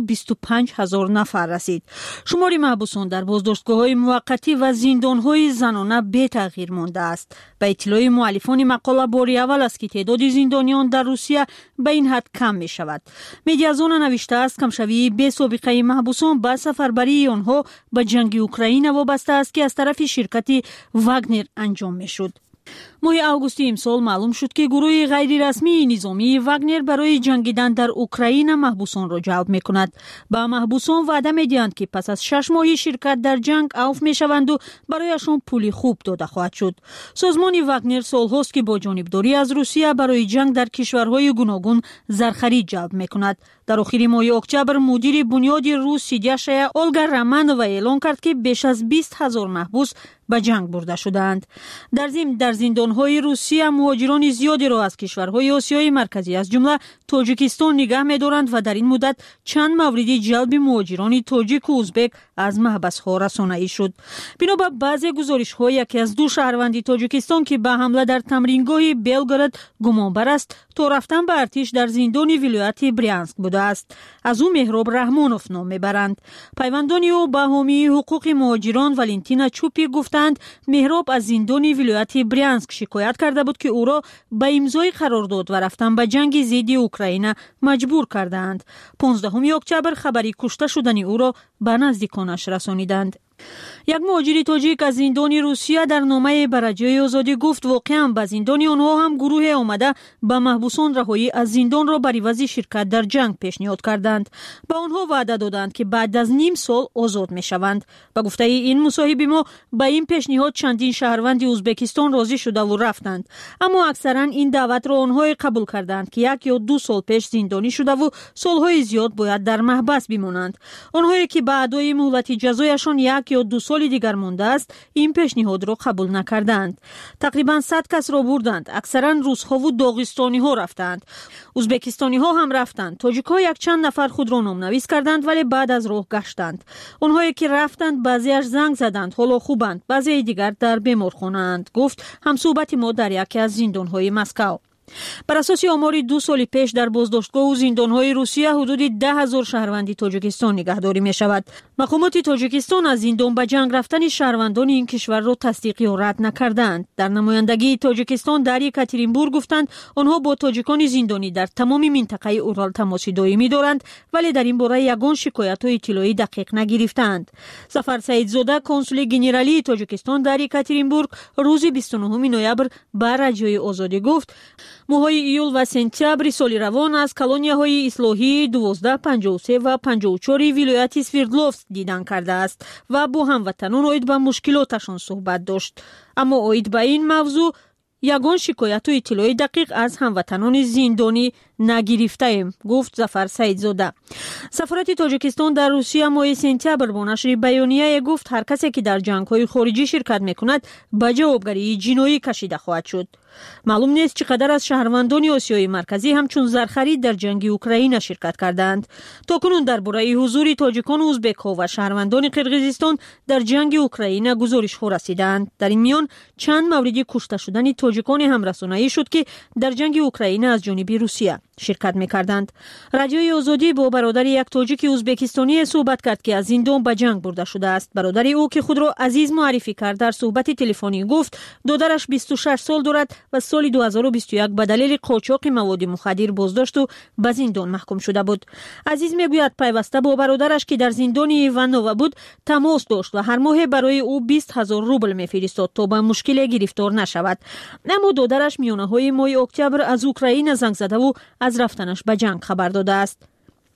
325,000 نفر رسید. شمار محبوسان در بازداشتگاه‌های موقتی و زندان‌های زنانه بی تغییر مانده است. به اطلاع مؤلفان مقاله باری اول است که تعداد زندانیان در روسیه به این حد کم می‌شود. مدیازون نوشته است کمشوی بی سابقه محبوسان با سفربری آنها به جنگ اوکراین وابسته است که از طرف شرکت واگنر انجام میشد. ماه آگوست امسال معلوم شد که گروه غیر رسمی نظامی واگنر برای جنگیدن در اوکراین محبوسان را جلب می‌کند. با محبوسان وعده می‌دهند که پس از 6 ماه شرکت در جنگ عفو می‌شوند و برایشان پول خوب داده خواهد شد. سازمان واگنر سال‌هاست که با جانبداری از روسیه برای جنگ در کشورهای گوناگون زرخرید جلب می‌کند. در آخر ماه اکتبر مدیر بنیاد روس سیدیاشیا اولگا رامانووا اعلام کرد که بیش از 20,000 محبوس به جنگ برده شدند. در ضمن در زندان‌های روسیه مهاجران زیادی را از کشورهای آسیای مرکزی از جمله تاجیکستان نگه می‌دارند و در این مدت چند مورد جلب مهاجران تاجیک و ازبک از محبس‌ها رسانه‌ای شد. بنا به بعضی گزارش‌ها یکی از دو شهروند تاجیکستان که به حمله در تمرینگاه بلگراد گمانبر است تا رفتن به ارتش در زندان ولایت برینسک بوده است. از او مهراب رحمانوف نام میبرند. پیوندان او به حامی حقوق مهاجران والنتینا چوپی گفتند مهراب از زندان ولایت برینسک شکایت کرده بود که او را به امضای قرارداد و رفتن به جنگ ضد اوکراین مجبور کردند. 15 اکتبر خبری کشته شدن او را به نزدیکانش رسانیدند. یک مهاجر تاجیک از زندان روسیه در نامه برجای آزادی گفت واقعا به زندان آنها هم گروه آمده به محبوسان رهایی از زندان را بر عوض شرکت در جنگ پیشنهاد کردند. به آنها وعده دادند که بعد از نیم سال آزاد میشوند. به گفته این مصاحب ما به این پیشنهاد چندین شهروند ازبکستان راضی شده و رفتند، اما اکثرا این دعوت را آنها قبول کردند که 1 یا 2 سال پیش زندانی شده و سالهای زیاد باید در محبس بمانند. آنهایی که به ادای مهلت جزایشان 1 یا 2 سال دیگر مانده است این پیشنهاد را قبول نکردند. تقریبا 100 کس را بردند. اکثرا روس‌ها و داغستانی ها رفتند. ازبکستانی ها هم رفتند. تاجیک ها یک چند نفر خود را نامنویس کردند ولی بعد از راه گشتند. آنهایی که رفتند بعضیش زنگ زدند حالا خوبند، بعضی دیگر در بیمارخانه‌اند، گفت همصحبت ما در یکی از زندان‌های مسکو. بر اساس آمار 2 سال پیش در بازداشتگاه و زندان‌های روسیه حدود 10,000 شهروند تاجیکستان نگهداری می‌شود. مقامات تاجیکستان از زندان به جنگ رفتن شهروندان این کشور را تصدیق یا رد نکردند. در نمایندگی تاجیکستان در یکاترینبورگ گفتند آنها با تاجیکان زندانی در تمام منطقه اورال تماس دائمی دارند ولی در این باره یگان شکایت و اطلاعی دقیق نگرفتند. ظفر سعیدزاده کنسول گنرالی تاجیکستان در یکاترینبورگ روز 29 نوامبر به رادیوی آزادی گفت ماه‌های ایول و سپتامبر سال روان از کالونیاهای اصلاحی 12، 53 و 54 ولایت سوردلوفسک دیدن کرده است و با هموطنان اوید به مشکلاتشان صحبت داشت. اما اوید به این موضوع یگان شکایت و اطلاع دقیق از هموطنان زندانی نگرفته ایم، گفت ظفر سعیدزاده. سفارت تاجیکستان در روسیه ماه سپتامبر با نشر بیانیه گفت هر کسی که در جنگ‌های خارجی شرکت می‌کند به جوابگری جنایی کشیده خواهد شد. معلوم نیست چقدر از شهروندان آسیای مرکزی همچون زرخرید در جنگ اوکراین شرکت کردند. تاکنون درباره حضور تاجیکان و ازبک‌ها و شهروندان قرقیزستان در جنگ اوکراین گزارش‌ها رسیدند. در این میان چند مورد کشته شدن تاجیکان هم رسانه‌ای شد که در جنگ اوکراین از جانب روسیه شرکت می‌کردند. رادیوی آزادی با برادر یک تاجیک ازبکستانی صحبت کرد که از زندان به جنگ برده شده است. برادر او که خود را عزیز معرفی کرد در صحبت تلفنی گفت دادرش 26 سال دارد و سال 2021 به دلیل قاچاق مواد مخدر بازداشت و به زندان محکوم شده بود. عزیز میگوید پیوسته با برادرش که در زندان ایوانووا بود تماس داشت و هر ماه برای او 20,000 روبل میفرستاد تا به مشکل گرفتار نشود. اما دادرش میانه‌های ماه اکتبر از اوکراین زنگ زده و از رفتنش به جنگ خبر داده است.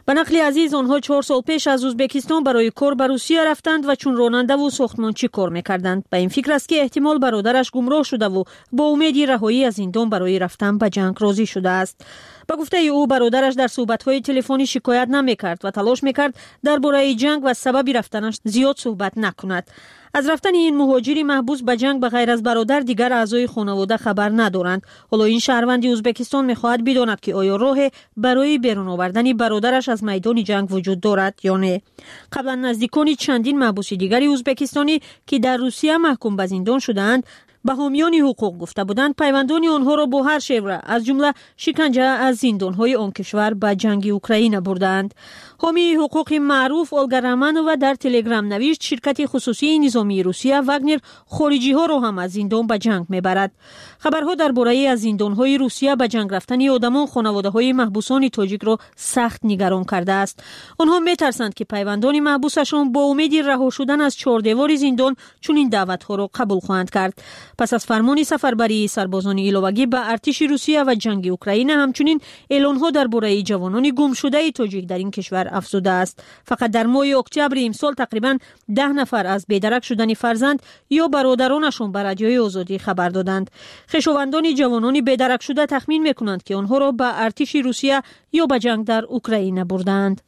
به نقل عزیز آنها 4 سال پیش از ازبکستان برای کار به روسیه رفتند و چون راننده و ساختمانچی کار می‌کردند. به این فکر است که احتمال برادرش گمراه شده و با امید رهایی از زندان برای رفتن به جنگ راضی شده است. با گفته او برادرش در صحبت‌های تلفنی شکایت نمی‌کرد و تلاش می‌کرد درباره جنگ و سبب رفتنش زیاد صحبت نکند. از رفتن این مهاجری محبوس به جنگ به غیر از برادر دیگر اعضای خانواده خبر ندارند. حالا این شهروند ازبکستان می‌خواهد بداند که آیا راه برای بیرون آوردن برادرش از میدان جنگ وجود دارد یا نه. قبلا نزدیکان چندین محبوس دیگری ازبکستانی که در روسیه محکوم به زندان شدند به حامیان حقوق گفته بودند پیوندان آنها را با هر شیوه از جمله شکنجه از زندان‌های آن کشور به جنگ اوکراین بردند. حامی حقوق معروف اولگا رومانووا در تلگرام نوشت شرکت خصوصی نظامی روسیه واگنر خارجی ها را هم از زندان به جنگ میبرد. خبرها درباره از زندان‌های روسیه به جنگ رفتن آدمان خانواده‌های محبوسان تاجیک را سخت نگران کرده است. آنها میترسند که پیوندان محبوسشان با امید رها شدن از چهاردیوار زندان چون این دعوت‌ها را قبول خواهند کرد. پس از فرمان سفربری سربازان ایلوگی به ارتش روسیه و جنگ اوکراین همچنین اعلان‌ها درباره جوانان گم شده تاجیک در این کشور افزوده است. فقط در ماه اکتبر امسال تقریباً 10 نفر از بیدرک شدن فرزند یا برادرانشان به رادیوی آزادی خبر دادند. خویشاوندان جوانان بیدرک شده تخمین می‌کنند که آنها را به ارتش روسیه یا به جنگ در اوکراین بردند.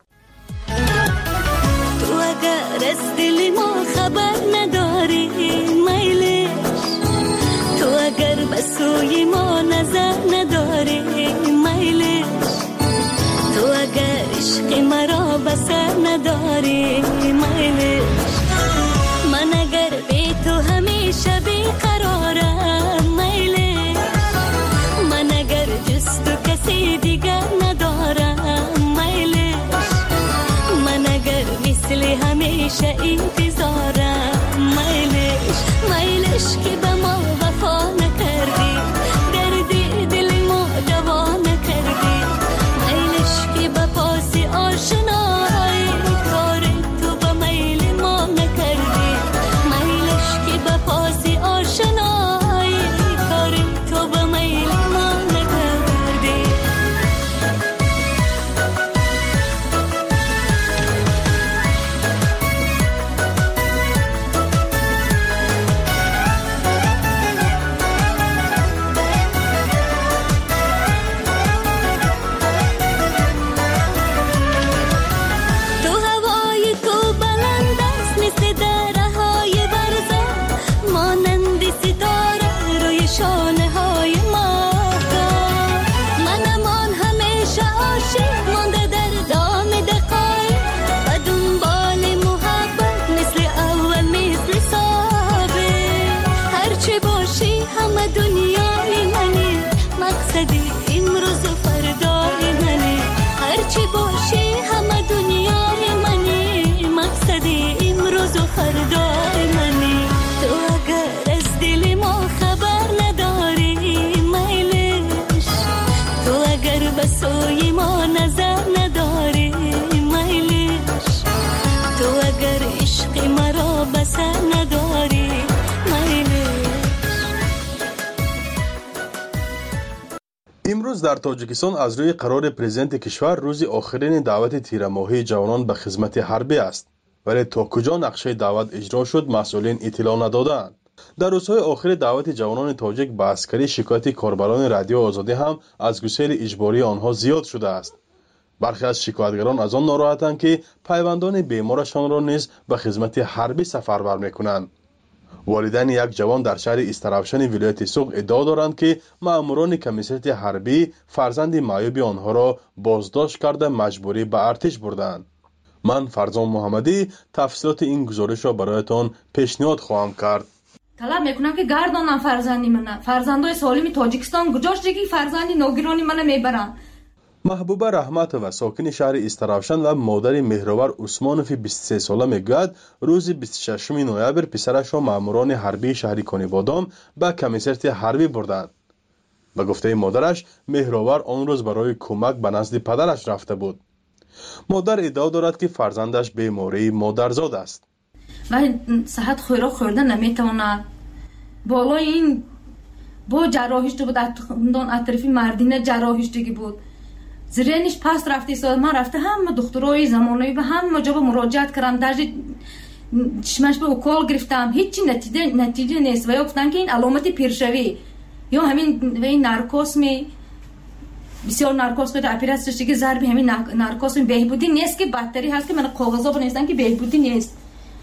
تو اگر از دل ما خبر نداری تو اگر به سوی ما نظر نداری میلش تو اگر عشق مرا بسر نداری میلش من اگر بی تو همیشه بیقرارم میلش من اگر جز تو کسی دیگر ندارم میلش من اگر مثل همیشه انتظارم میلش میلش که به ما وفا نکردی دردی دل ما دوا نکردی میلش که به پاس آشنایی کار تو به میل ما نکردی میلش که به پاس آشنایی کار تو به میل ما نکردی سوی ما نظر نداری میلش تو اگر عشق مرا بسر نداری میلش. امروز در تاجیکستان از روی قرار پرزیدنت کشور روز آخرین دعوت تیرماهی جوانان به خدمت حربی است، ولی تا کجا نقشه دعوت اجرا شد مسئولین اطلاع ندادند. در روزهای آخر دعوت جوانان تاجیک به عسکری شکایت کاربران رادیو آزادی هم از گسیل اجباری آنها زیاد شده است. برخی از شکایتگران از آن ناراحتند که پیوندان بیمارشان را نیز به خدمت حربی سفربر می‌کنند. والدین یک جوان در شهر استرابشن ولایت سوق ادعا دارند که ماموران کمیسیت حربی فرزند معیوب آنها را بازداشت کرده مجبوری به ارتش بردند. من فرزان محمدی تفصیلات این گزارش را برایتان پیشنهاد خواهم کرد. طلب میکنم که گردانم فرزندی من، فرزندای سالم تاجیکستان گذاشت که فرزندی نوگرانی من میبرن. محبوبه رحمتووا ساکن شهر استرابشن و مادر مهرور عثمانوف 23 ساله میگوید روز 26 نوامبر پسرش را ماموران حربی شهر کنیبادام به کمیسریت حربی بردند. به گفته مادرش مهرور آن روز برای کمک به نزد پدرش رفته بود. مادر ادعا دارد که فرزندش بیماری مادرزاد است. من صحت خوراک خوردن نمیتوانم. بالای این با جراحیش بود، اطرافی مردینه جراحیش دیگه بود. زرینش پاس رفتی سال من رفته همه دکترای زمانوی به همه جا مراجعت کردم درجه چشمش به اوکال گرفتم هیچی نتیجه نیست و یا گفتن که این علامت پیرشوی یا همین نارکوسمی بسیار نارکوس بده اپیراسیون که ضربی همین نارکوس بهبودی نیست که بدتری هست که من کاغذا بنویسن که بهبودی نیست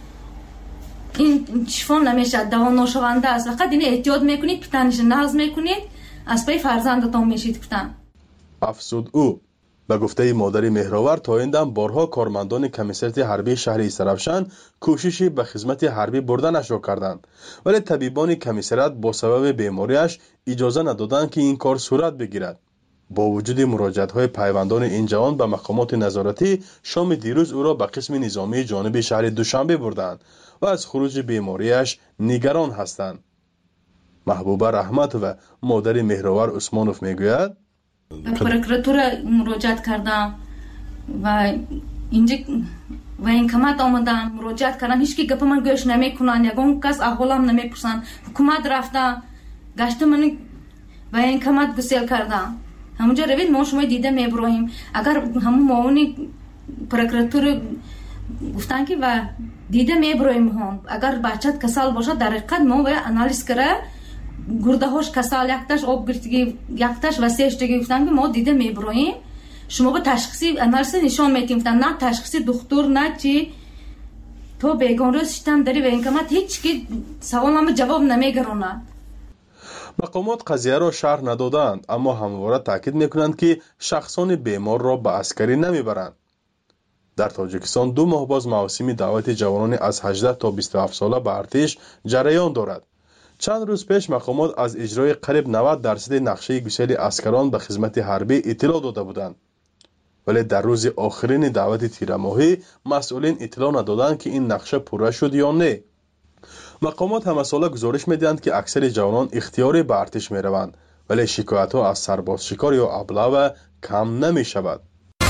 این شفا نمیشه دوا ناشونده است فقط این احتیاط میکنید پتنش ناز میکنید از پای فرزندتون میشید پتن افسود او به گفته مادر مهرآور تا این دم بارها کارمندان کمیسریت حربی شهر سرافشان کوششی به خدمت حربی بردنش را کردند ولی طبیبان کمیسریت با سبب بیماریش اجازه ندادند که این کار صورت بگیرد. با وجود مراجعت‌های پیوندان این جوان به مقامات نظارتی شام دیروز او را به قسم نظامی جانب شهر دوشنبه بردند و از خروج بیماریش نگران هستند. محبوبه رحمت و مادر مهرآور عثمانوف میگوید به پروکراتور مراجعت کردم و اینجا و این کمات آمدن مراجعت کردم هیچ کی گپ من گوش نمیکنن یگان کس احوالم نمیپرسن حکومت رفتم گشت من و این کمات گسیل کردم همونجا روید ما شما دیده میبرویم اگر همون معاونی پروکراتور گفتن که و دیده میبرویم هم اگر بچت کسال باشه در حقیقت ما باید انالیز کرده گرده هاش کسال یکتاش آب گرفتگی یکتاش و سهشتگی گفتن که ما دیده میبرویم شما به تشخیصی انالیز نشان میتیم نه تشخیصی دکتر نه چی تو بیگان روز شتم داری و این کمات هیچ که سوال هم جواب نمیگرونه. مقامات قضیه را شرح ندادند اما همواره تاکید میکنند که شخصان بیمار را به عسکری نمیبرند. در تاجیکستان 2 ماه باز مراسم دعوت جوانان از 18 تا 27 ساله به ارتش جریان دارد. چند روز پیش مقامات از اجرای قریب 90% نقشه گسیل عسکران به خدمت حربی اطلاع داده بودند. ولی در روز آخرین دعوت تیر ماهی مسئولین اطلاع ندادند که این نقشه پوره شد یا نه. مقامات همه ساله گزارش میدهند که اکثر جوانان اختیاری به ارتش میروند ولی شکایت ها از سرباز شکار یا ابله کم نمی شود.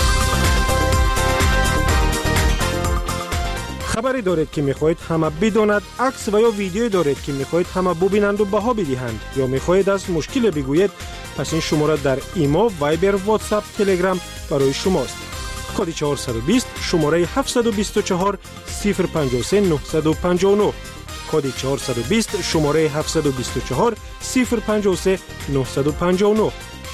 خبری دارید که میخواهید همه بداند، عکس و یا ویدیویی دارید که میخواهید همه ببینند و بها بدهند یا میخواهید از مشکل بگویید، پس این شماره در ایما، وایبر، واتساپ، تلگرام برای شماست. کد 420 شماره 724 053 959 کد 420 شماره 724 053 959.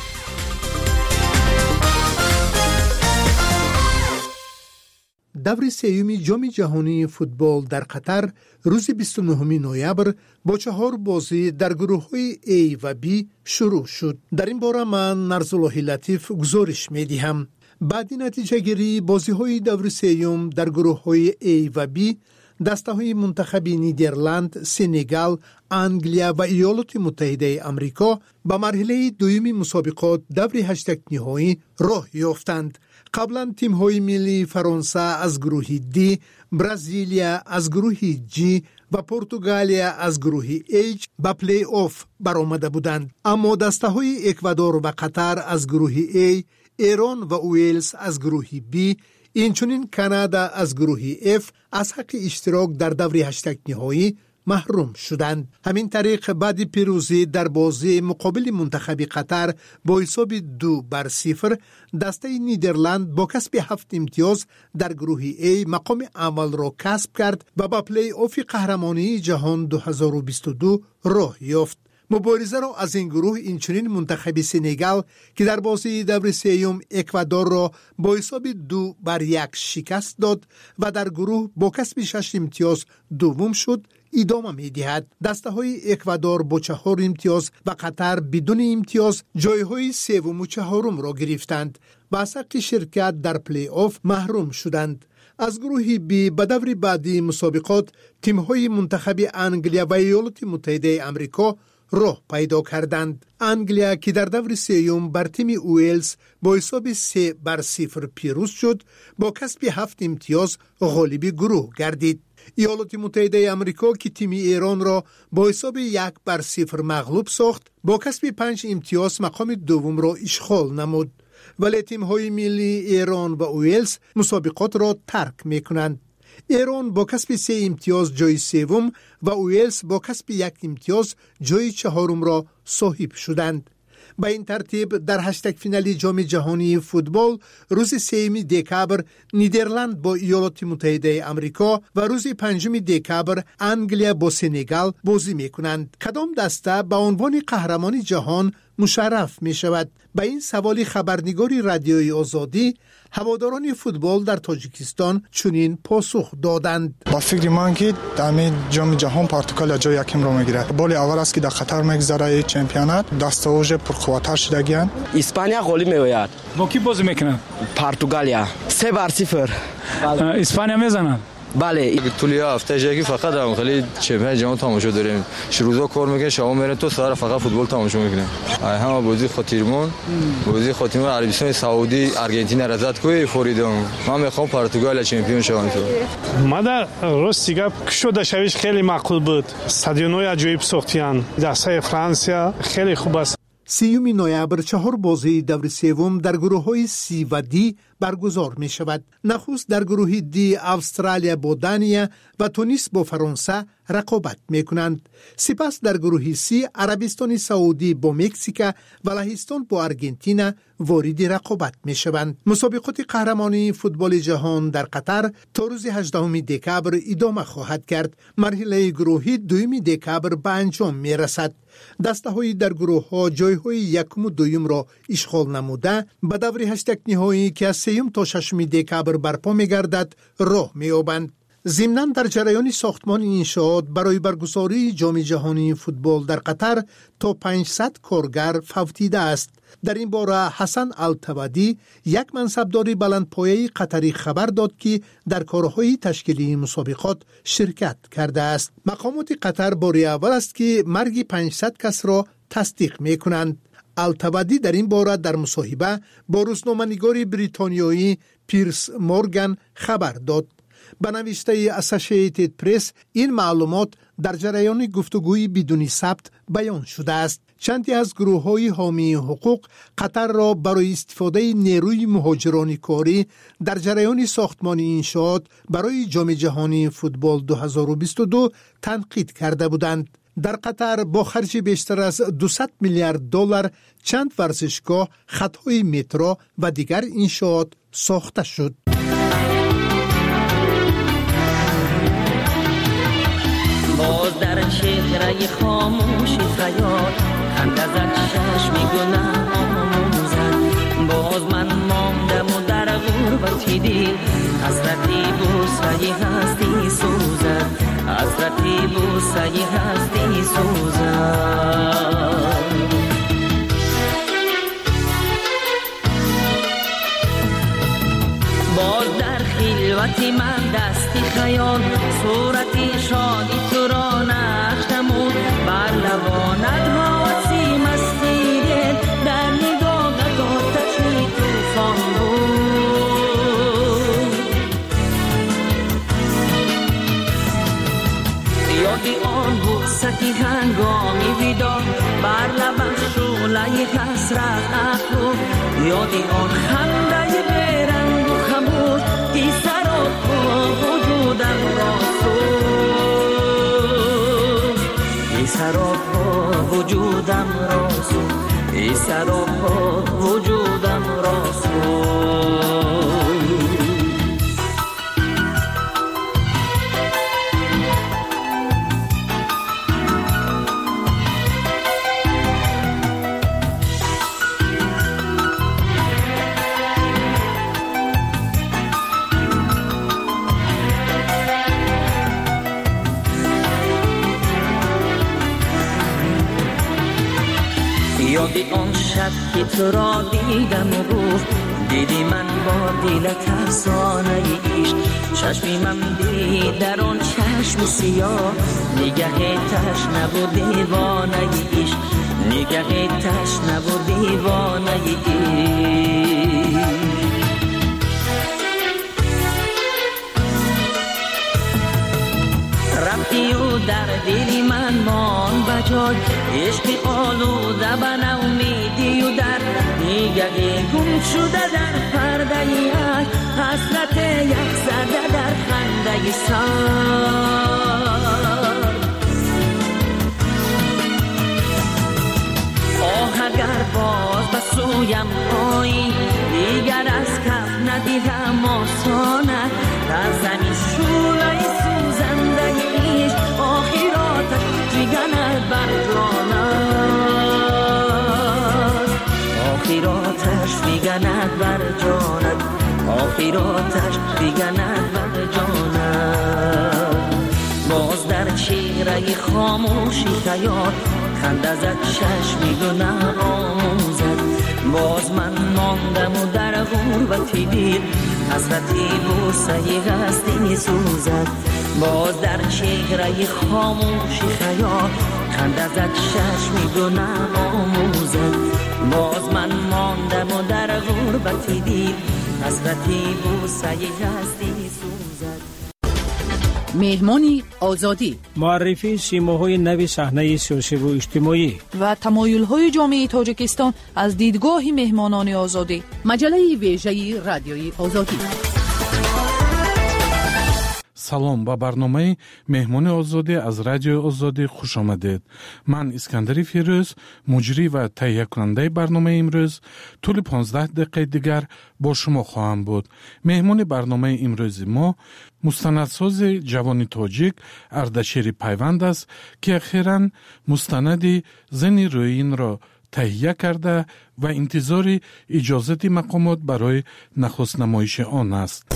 دور سیوم جام جهانی فوتبال در قطر روز 29 نوامبر با 4 بازی در گروه‌های A و B شروع شد. در این باره من نرزالله لطیف گزارش می‌دهم. بعد نتیجه گیری بازی‌های دور سیوم در گروه‌های A و B دسته‌های منتخب نیدرلند، سنگال، انگلیا و ایالات متحده آمریکا به مرحله دوم مسابقات دور 8 نهایی راه یافتند. قبلا تیم‌های ملی فرانسه از گروه D، برزیلیا از گروه G و پرتغالیا از گروه H به پلی آف برآمده بودند. اما دسته‌های اکوادور و قطر از گروه A، ایران و ویلز از گروه B، اینچنین کانادا از گروه F از حق اشتراک در دور 8 نهایی محروم شدند. همین طریق بعد پیروزی در بازی مقابل منتخب قطر با حساب 2-0 دسته نیدرلند با کسب 7 امتیاز در گروه A مقام اول را کسب کرد و با پلی آف قهرمانی جهان 2022 راه یافت. مبارزه را از این گروه اینچنین منتخب سنگال که در بازی دور سیوم اکوادور را با حساب 2-1 شکست داد و در گروه با کسب 6 امتیاز دوم شد ادامه می دهد. دسته های اکوادور با 4 امتیاز و قطر بدون امتیاز جای های سوم و چهارم را گرفتند و از حق شرکت در پلی آف محروم شدند. از گروه بی به دور بعدی مسابقات تیم های منتخب انگلیا و ایالات متحده آمریکا راه پیدا کردند. انگلیا که در دور سیوم بر تیم ویلز با حساب 3-0 پیروز شد با کسب 7 امتیاز غالب گروه گردید. ایالات متحده آمریکا که تیم ایران را با حساب 1-0 مغلوب ساخت با کسب 5 امتیاز مقام دوم را اشغال نمود. ولی تیم های ملی ایران و ویلز مسابقات را ترک می کنند. ایران با کسب 3 امتیاز جای سوم و ویلز با کسب 1 امتیاز جای چهارم را صاحب شدند. به این ترتیب در هشتگ فینالی جام جهانی فوتبال روز 3 دکبر نیدرلند با ایالات متحده آمریکا و روز 5 دکبر انگلیا با سنگال بازی میکنند. کدام دسته به عنوان قهرمان جهان مشرف می شود؟ به این سوالی خبرنگاری رادیوی آزادی هواداران فوتبال در تاجیکستان چنین پاسخ دادند. با فکر من که در جام جهان پرتغال جای یکم رو میگیره. بال اول است که در قطر میگذره چمپیونات دستاوج پرقوتر شدگیان. اسپانیا غالب میآید. با کی بازی میکنن؟ پرتغالیا 3-0. اسپانیا میزنن. بله طولی هفته جایی فقط هم خیلی چمپیون جهان تماشا داریم. روزا کار میکنه، شما میرین تو سر فقط فوتبال تماشا میکنین. همه بازی خاطرمون عربستان سعودی آرژانتین رضایت کوی فریدون. من میخوام پرتغال چمپیون شوم. ما در راستیگه شده شویش خیلی معقول بود. استادیوم‌های عجیب ساختیان. دسته فرانسیا خیلی خوب است. 30 نوامبر 4 بازی دور سوم در گروه‌های سی و دی برگزار می شود. نخست در گروه دی استرالیا با دانیا و تونس با فرانسه رقابت می کنند. سپس در گروه سی عربستان سعودی با مکزیک و لهستان با آرژانتین وارد رقابت می شوند. مسابقات قهرمانی فوتبال جهان در قطر تا روز 18 دکبر ادامه خواهد کرد. مرحله گروهی 2 دکبر به انجام می رسد. دسته‌های در گروه‌ها جای‌های یکم و دوم را اشغال نموده به دور هشتگ نهایی که از 3 تا 6 دکبر برپا می‌گردد راه می‌یابند. ضمناً در جریان ساختمان انشاءات برای برگزاری جام جهانی فوتبال در قطر تا 500 کارگر فوتیده است. در این باره حسن التبدی یک منصبدار بلندپایه قطری خبر داد که در کارهای تشکیلی مسابقات شرکت کرده است. مقامات قطر بار اول است که مرگ 500 کس را تصدیق می کنند. التبدی در این باره در مصاحبه با روزنامه‌نگار بریتانیایی پیرس مورگان خبر داد. به نوشته اسوسییتد پرس این معلومات در جریان گفتگوی بدون ثبت بیان شده است. چندی از گروه‌های حامی حقوق قطر را برای استفاده نیروی مهاجران کاری در جریان ساختمان انشاءات برای جام جهانی فوتبال 2022 تنقید کرده بودند. در قطر با خرج بیشتر از 200 میلیارد دلار چند ورزشگاه، خطهای مترو و دیگر انشاءات ساخته شد. باز در چهره خاموشی خیال خنده زد چشمی گناه آموزد. باز من ماندم و در غربتی دل حسرتی بوسه هستی سوزد. حسرتی بوسه هستی سوزد. باز در خلوتی من دستی خیال صورتی شادی تو را نقش نمود. بر لبانت حواسی مستی دل در نگاهت آتشی طوفان بود. یادی آن بوستی هنگامی ویدا بر لبش شعله حسرت افروخت. یادی آن خنده بیرنگ و خموش ای سراپا وجودم را سوخت. ای سراپا وجودم را سوخت. ای سراپا وجودم را سوخت. یادی آن شب که تو را دیدم و گفت دیدی من با دلت افسانه عشق. چشمی من دید در آن چشم سیاه نگه تشنه و دیوانه عشق. نگه تشنه و دیوانه عشق. رفتی و در دلی من مان بجای عشق آلوده به نومیدی و در نگه گم شده در پرده یک حسرت یک زده در خنده سر. آه اگر با رویم پایی دیگر از کف ندیدم آسانه در زمین شولای سوزنده ایش آخراتش میگند بر جانت آخراتش میگند بر جانت آخراتش میگند بر جانت باز در چهره خاموشی خیال خنده زد چشمی گناه آموزد باز من ماندم و در غربتی دیر حسرتی بوسه هستی سوزد باز در چهره خاموشی خیال خنده زد چشمی گناه آموزد باز من ماندم و در غربتی دیر حسرتی بوسه هستی سوزد. مهمانی آزادی، معرفی سیماهای نو صحنه سیاسی و اجتماعی و تمایل‌های جامعه تاجیکستان از دیدگاه مهمانان آزادی. مجله ویژه رادیوی آزادی. салом ба барномаи меҳмони озодӣ аз радиои озодӣ хуш омадед. ман искандари фирӯз муҷрӣ ва таҳиякунандаи барномаи имрӯз тӯли 15 дақиқаи дигар бо шумо хоҳам буд. меҳмони барномаи имрӯзи мо мустанадсози ҷавони тоҷик ардашери пайванд аст ки ахиран мустанади зани рӯинро таҳия карда ва интизори иҷозати мақомот барои нахустнамоиши он аст.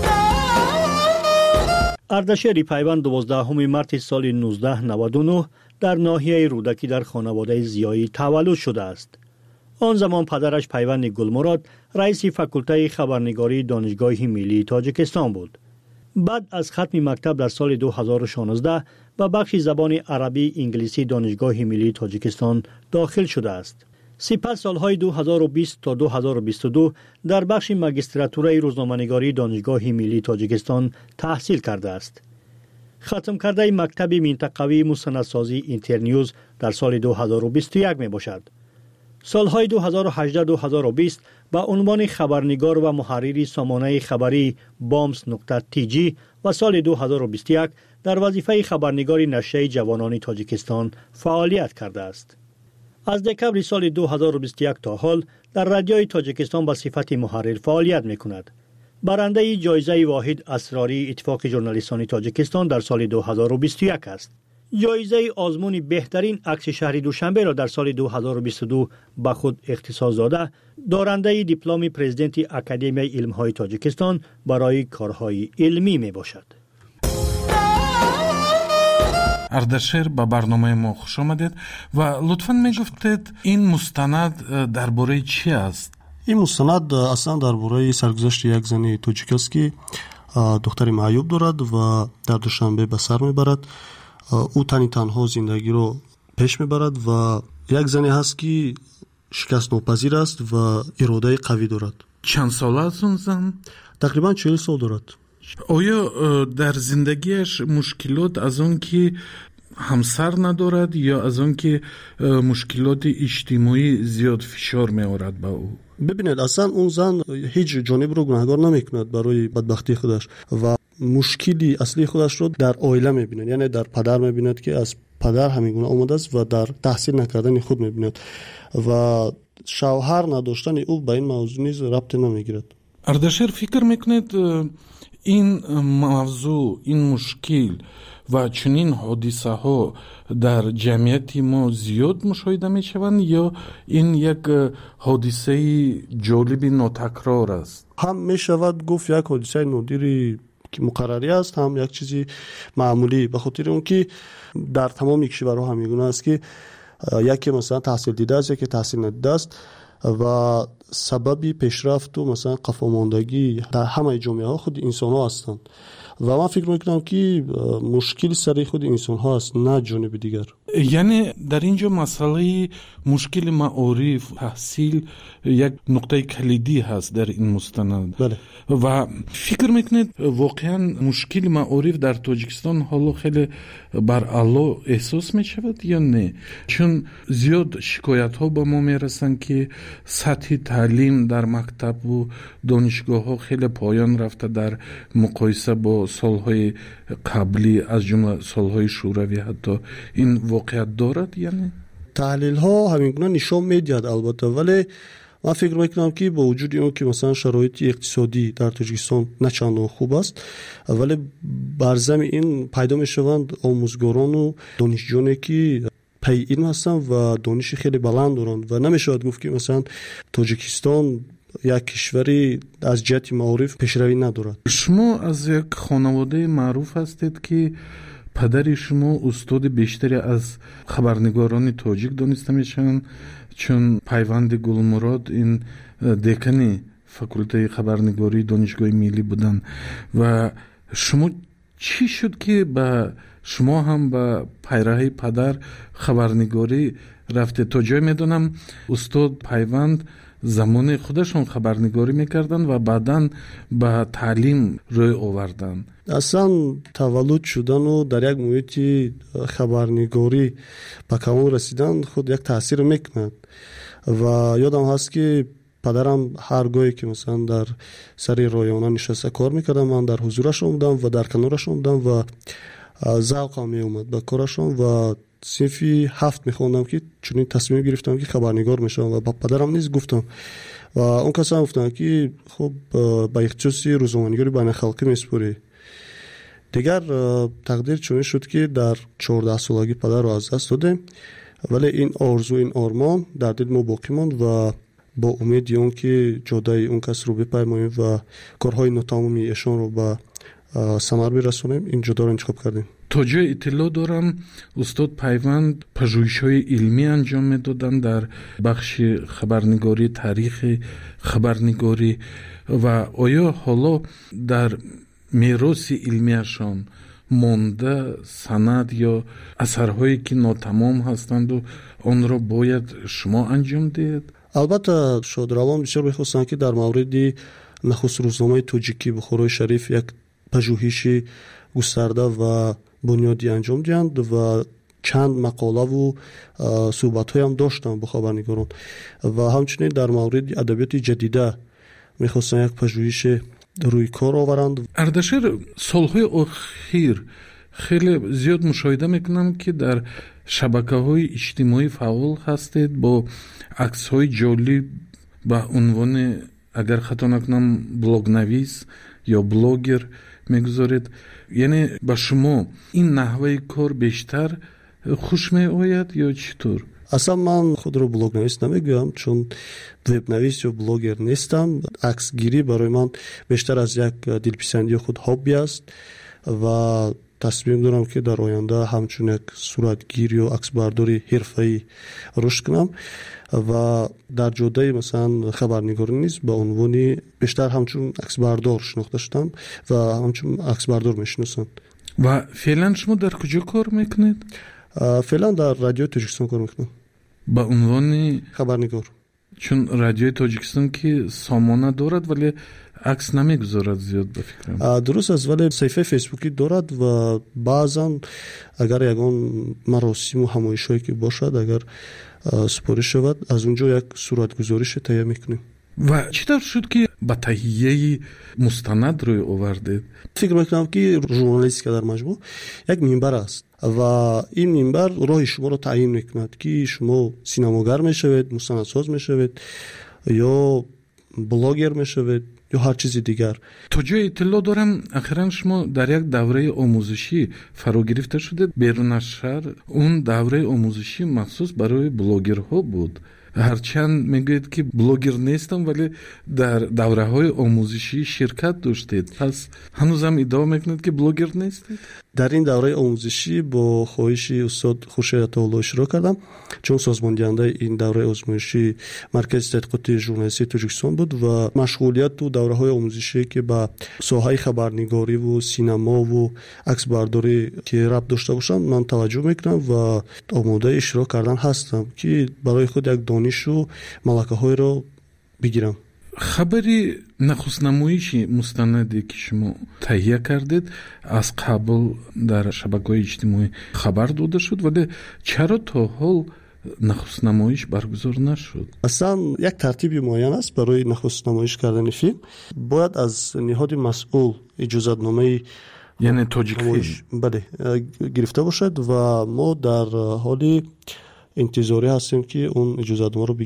ардашери пайванд 12 марти соли 1999 дар ноҳияи рӯдакӣ дар хонаводаи зиёӣ таваллуд шудааст. он замон падараш пайванди гулмурод раиси факултаи хабарнигории донишгоҳи миллии тоҷикистон буд. баъд аз хатми мактаб дар соли 2016 ба бахши забони арабии инглисии донишгоҳи миллии тоҷикистон дохил шудааст. сипас солҳои 2020 то 2022 дар бахши магистратураи рӯзноманигории донишгоҳи миллии тоҷикистон таҳсил кардааст. хатмкардаи мактаби минтақавии мустанадсозии интерньюз дар соли 2021 мебошад. солҳои 2018-2020 ба унвони хабарнигор ва муҳаррири сомонаи хабарии boms.tg ва соли 2021 дар вазифаи хабарнигори нашрияи ҷавонони тоҷикистон фаъолият кардааст. аз декабри соли 2021 та ҳол дар радиои тоҷикистон ба сифати муҳаррир фаъолият мекунад. барандаи ҷоизаи воҳид асрории иттифоқи журналистони тоҷикистон дар соли 2021 аст. ҷоизаи озмуни беҳтарин акси шаҳри душанберо дар соли 2022 ба худ ихтисос дода, дорандаи дипломи президенти академияи илмҳои тоҷикистон барои корҳои илмӣ мебошад. ардашер ба барномаи мо хуш омадед ва лутфан мегуфтед ин мустанад дар бораи чӣ аст? ин мустанад аслан дар бораи саргузашти як зани тоҷик аст ки духтари маъюб дорад ва дар душанбе ба сар мебарад. ӯ тани танҳо зиндагиро пеш мебарад ва як зане ҳаст ки шикастнопазир аст ва иродаи қавӣ дорад. чанд сола аст он зан? тақрибан 40 сол дорад. оё дар зиндагиаш мушкилот аз он ки ҳамсар надорад ё аз он ки мушкилоти иҷтимоӣ зиёд фишор меорад ба ӯ? бибинед аслан он зан ҳеҷ ҷонибро гунаҳгор намекунад барои бадбахтии худаш ва мушкили аслии худашро дар оила мебинад, яъне дар падар мебинад ки аз падар ҳамин гуна омадааст ва дар таҳсил накардани худ мебинад ва шавҳар надоштани ӯ ба ин мавзӯъ низ рабте намегирад. ардашер фикр мекунед ин мавзӯъ, ин мушкил ва чунин ҳодисаҳо дар ҷамъияти мо зиёд мушоҳида мешаванд ё ин як ҳодисаи ҷолиби нотакрор аст? ҳам мешавад гуфт як ҳодисаи нодири ки муқаррарӣ аст, ҳам як чизи маъмулӣ, ба хотири он ки дар тамоми кишварҳо ҳамин гуна аст ки яке масалан таҳсил дидааст, яке таҳсил надидааст ва сабаби пешрафту масалан қафомондагӣ дар ҳамаи ҷомеаҳо худи инсонҳо ҳастанд ва ман фикр мекунам ки мушкили сари худи инсонҳо аст, на ҷониби дигар. яъне дар ин ҷо масъалаи мушкили маориф, таҳсил як нуқтаи калидӣ ҳаст дар ин мустанад. ва фикр мекунед воқеан мушкили маориф дар тоҷикистон ҳоло хеле баръало эҳсос мешавад ё не? чун зиёд шикоятҳо ба мо мерасанд ки сатҳи таълим дар мактабу донишгоҳҳо хеле поён рафта дар муқоиса бо солҳои қаблӣ, аз ҷумла солҳои шӯравӣ. ҳатто ин воқеият дорад яъне? таҳлилҳо ҳамин гуна нишон медиҳад албатта, вале من فکر میکنم که با وجود اون که مثلا شرایط اقتصادی در تاجیکستان نه چندان خوب است، ولی بر ضمن این پیدا میشوند آموزگاران و دانشجویانی که پی علم هستن و دانش خیلی بلند دارند و نمیشود گفت که مثلا تاجیکستان یک کشوری از جهت معارف پیشروی ندارد. شما از یک خانواده معروف هستید که پدر شما استاد بیشتری از خبرنگاران تاجیک دانسته میشن، چون پیوند گلمراد این دکن فاکولته خبرنگاری دانشگاه ملی بودن و شما چی شد که با شما هم با پیراهی پدر خبرنگاری رفته؟ تا جای میدونم استاد پیوند زمان خودشون خبرنگاری میکردن و بعداً با تعلیم روی آوردن. اصلا تولد شدن و در یک محیط خبرنگاری به کمال رسیدن خود یک تاثیر میکند و یادم هست که پدرم هر گاهی که مثلا در سری رایانه نشسته کار میکردم، من در حضورش بودم و در کنارش بودم و ذوقم می اومد به کارشون و صنفی 7 میخوندم که چون تصمیم گرفتم که خبرنگار میشم و با پدرم نیز گفتم و اون کسا گفتن که خب با اختصاصی روزنامه‌نگاری بین خلقی میسپری. دیگر تقدیر چون شد که در 14 سالگی پدر رو از دست دادیم، ولی این آرزو این آرمان در دل ما باقی ماند و با امید اون که جدای اون کس رو بپیماییم و کارهای ناتمامی ایشان رو به ثمر برسونیم این جدا رو انتخاب کردیم. تا جای اطلاع دارم استاد پیوند پژوهش‌های علمی انجام میدادن در بخش خبرنگاری، تاریخ خبرنگاری و آیا حالا در میراث علمیشان مانده سند یا اثرهایی که ناتمام هستند و آن را باید شما انجام دهید؟ البته شادروان بسیار می‌خواستند که در مورد نخست روزنامه تاجیکی بخارای شریف یک پژوهش گسترده و بنیادی انجام دهند و چند مقاله و صحبت‌های هم داشتم با خبرنگاران و همچنین در مورد ادبیات جدیده می‌خواستند یک پژوهش روی کار آورند. اردشیر، سالهای اخیر خیلی زیاد مشاهده میکنم که در شبکه‌های اجتماعی فعال هستید با عکس‌های جالب با عنوان اگر خطا نکنم بلاگ نویس یا بلاگر میگذارید. یعنی با شما این نحوه کار بیشتر خوش می آید یا چطور؟ اصلا من خود رو بلاگ نویس نمیگویم چون وب نویس یا بلاگر نیستم. عکس گیری برای من بیشتر از یک دلپسندی خود هابی است و تصمیم دارم که در آینده همچون یک صورتگیر یا عکس برداری حرفه‌ای رشد کنم و در جدای مثلا خبرنگاری نیست به عنوان بیشتر همچون عکس بردار شناخته شدم و همچون عکس بردار میشناسند. و فعلا شما در کجا کار میکنید؟ فعلا در رادیو تاجیکستان کار میکنم با عنوان خبرنگار. چون رادیو تاجیکستان که سامانه دارد ولی عکس نمیگذارد زیاد به فکرم. درست است، ولی صفحه فیسبوکی دارد و بعضا اگر یگان مراسم و همایش‌هایی که باشد اگر سپارش شود از اونجا یک صورتگذاریش تهیه میکنیم. و چطور شد که با تهیه مستند روی آوردید؟ فکر میکنم که ژورنالیستی که در مجموع یک منبر است و این منبر راه شما رو تعیین میکند که شما سینماگر میشوید، مستندساز میشوید یا بلاگر میشوید یا هر چیز دیگر. تا جای اطلاع دارم اخیراً شما در یک دوره آموزشی فرا گرفته شدید بیرون از شهر. اون دوره آموزشی مخصوص برای بلاگرها بود. هرچند میگوید که بلاگر نیستم ولی در دوره های آموزشی شرکت داشتید، پس هنوز هم ادعا میکنید که بلاگر نیستید؟ در این دوره آموزشی با خواهش استاد خورشید عطاالله اشتراک کردم چون سازمان دهنده این دوره آموزشی مرکز تحقیقات ژورنالیستی تاجیکستان بود و مشغولیت و دوره های آموزشی که با ساحه خبرنگاری و سینما و عکس برداری که ربط داشته باشند من توجه میکنم و آماده اشتراک کردن هستم که برای خود یک دانش و ملکه های را بگیرم. خبری نخست نمایش مستندی که شما تهیه کردید از قبل در شبکه‌های اجتماعی خبر داده شد ولی چرا تا حال نخست نمایش برگزار نشد؟ اصلا یک ترتیب معین است برای نخست نمایش کردن فیلم. باید از نهاد مسئول اجازت نامه یعنی تاجیک فیلم بله گرفته باشد و ما در حال انتظاری هستیم که اون اجازت نامه رو بگیریم.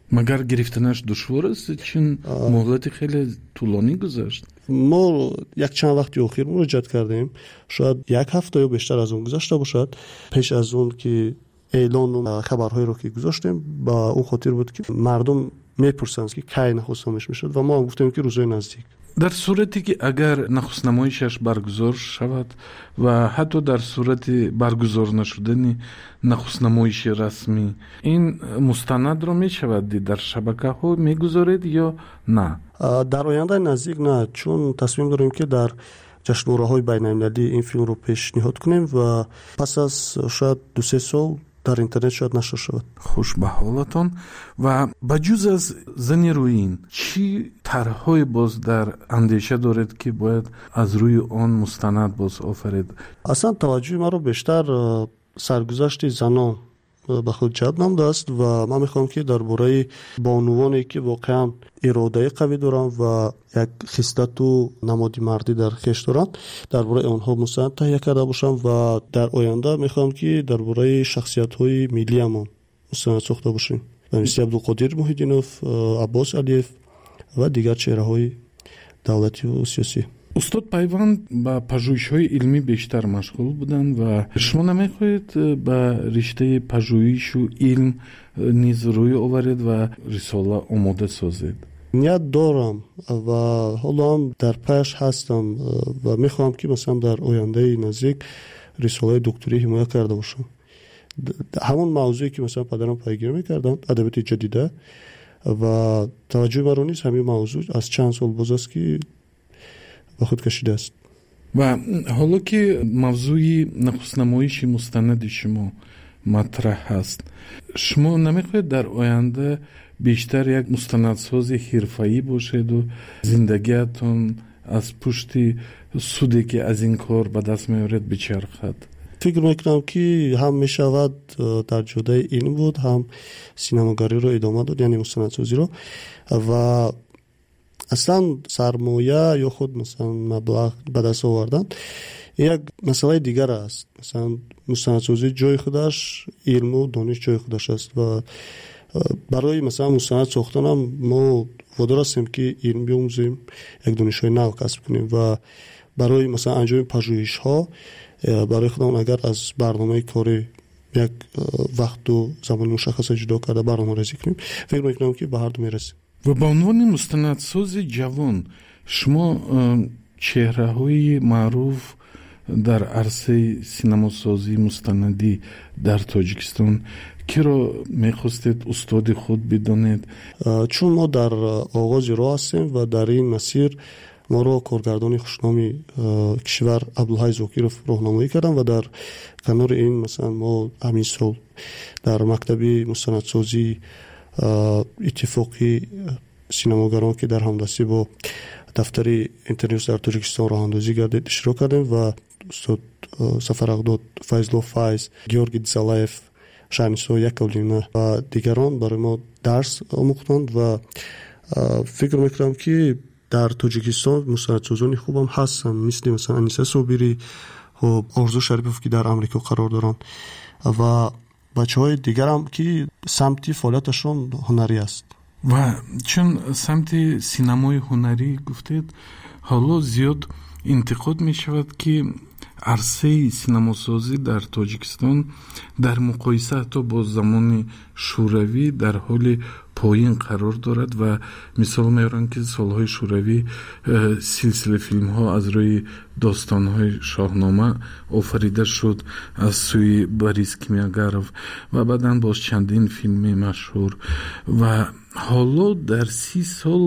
مگر گرفتنش دشوار است چون مهلت خیلی طولانی گذشت. ما یک چند وقتی اخیر مراجعت کردیم، شاید یک هفته یا بیشتر از اون گذشته باشد. پیش از اون که اعلان و خبرهایی رو که گذاشتیم با اون خاطر بود که مردم میپرسند که کی نخستنمایش میشد و ما گفتیم که روزهای نزدیک. در صورتی که اگر نخست نمایشش برگزار شود و حتی در صورت برگزار نشدن نخست نمایش رسمی، این مستند رو می شود دید در شبکه ها می گذارید یا نه؟ در آینده نزدیک نه، چون تصمیم داریم که در جشنواره های بین المللی این فیلم رو پیشنهاد کنیم و پس از شاید 2-3 سال در اینترنت شاید نشر شود. خوش به حالتان. و بجز از زن رویین چی طرح‌های باز در اندیشه دارید که باید از روی آن مستند باز آفرید؟ اصلا توجه ما رو بیشتر سرگذشت زنان به خود جلب نموده است و من میخوام که درباره بانوانی که واقعا اراده قوی دارن و یک خصلت و نماد مردی در خویش دارن درباره آنها مستند تهیه کرده باشم و در آینده میخوام که درباره شخصیت‌های ملی ما مستند ساخته باشیم، مثل عبدالقادر محیدینوف، عباس علیف و دیگر چهره‌های دولتی و سیاسی. استاد پیوند با پژوهش‌های علمی بیشتر مشغول بودند و شما نمیخواهید با رشته پژوهش و علم نیز روی آورید و رساله آماده سازید؟ نیت دارم و حالا هم در پیش هستم و میخوام که مثلا در آینده نزدیک رساله دکتری حمایت کرده باشم. همون موضوعی که مثلا پدرم پیگیری میکردن، ادبیات جدیده، و توجه من رو نیست همین موضوع از چند سال باز است که با خود کشیده است. و حالا که موضوع نخست نمایش مستند شما مطرح هست، شما نمیخواهید در آینده بیشتر یک مستندساز حرفه‌ای باشید و زندگیتون از پشت سودی که از این کار به دست میارید بچرخد؟ فکر میکنم که هم میشود در جدای این بود، هم سینماگری رو ادامه داد، یعنی مستندسازی رو، و اصلا سرمایه یا خود مثلا مبلغ به دست آوردن یک مسئله دیگر است. مثلا مستندسازی جای خودش، علم و دانش جای خودش است و برای مثلا مستند ساختن هم ما وادار هستیم که علم بیاموزیم، یک دانش‌های نو کسب کنیم و برای مثلا انجام پژوهش ها برای خودمون اگر از برنامه کاری یک وقت و زمان مشخص جدا کرده برنامه‌ریزی کنیم، فکر می‌کنم که به هر دو میرسیم. و به عنوان مستندساز جوان شما چهره‌های معروف در عرصه سینماسازی مستندی در تاجیکستان کی را می‌خواستید استاد خود بدانید؟ چون ما در آغاز راه هستیم و در این مسیر ما را کارگردان خوشنامی کشور عبدالحی زاکیروف راهنمایی کردن و در کنار این مثلا ما همین سال در مکتب مستندسازی اتفاقی سینماگران که در همدستی با دفتر اینترنیوس در تاجیکستان راه اندازی گردید اشتراک کردیم و استاد سفر اقداد، فیضلو فیض، گیورگی دیزالایف، شهرنشین یکولینه و دیگران برای ما درس آموختند و فکر میکنم که در تاجیکستان مستندسازان خوب هم هستن، مثل مثلا انیسه صابری و آرزو شریفوف که در امریکا قرار دارن و بچه‌های دیگر هم که سمت فعالیتشون هنری است. و چون سمت سینمای هنری گفتید، حالا زیاد انتقاد می شود که عرصه سینماسازی در تاجیکستان در مقایسه حتی با زمان شوروی در حال پایین قرار دارد و مثال میارن که سالهای شوروی سلسله فیلم ها از روی داستان های شاهنامه آفریده شد از سوی بوریس کیمیاگاروف و بعداً باز چندین فیلم مشهور و حالا در 30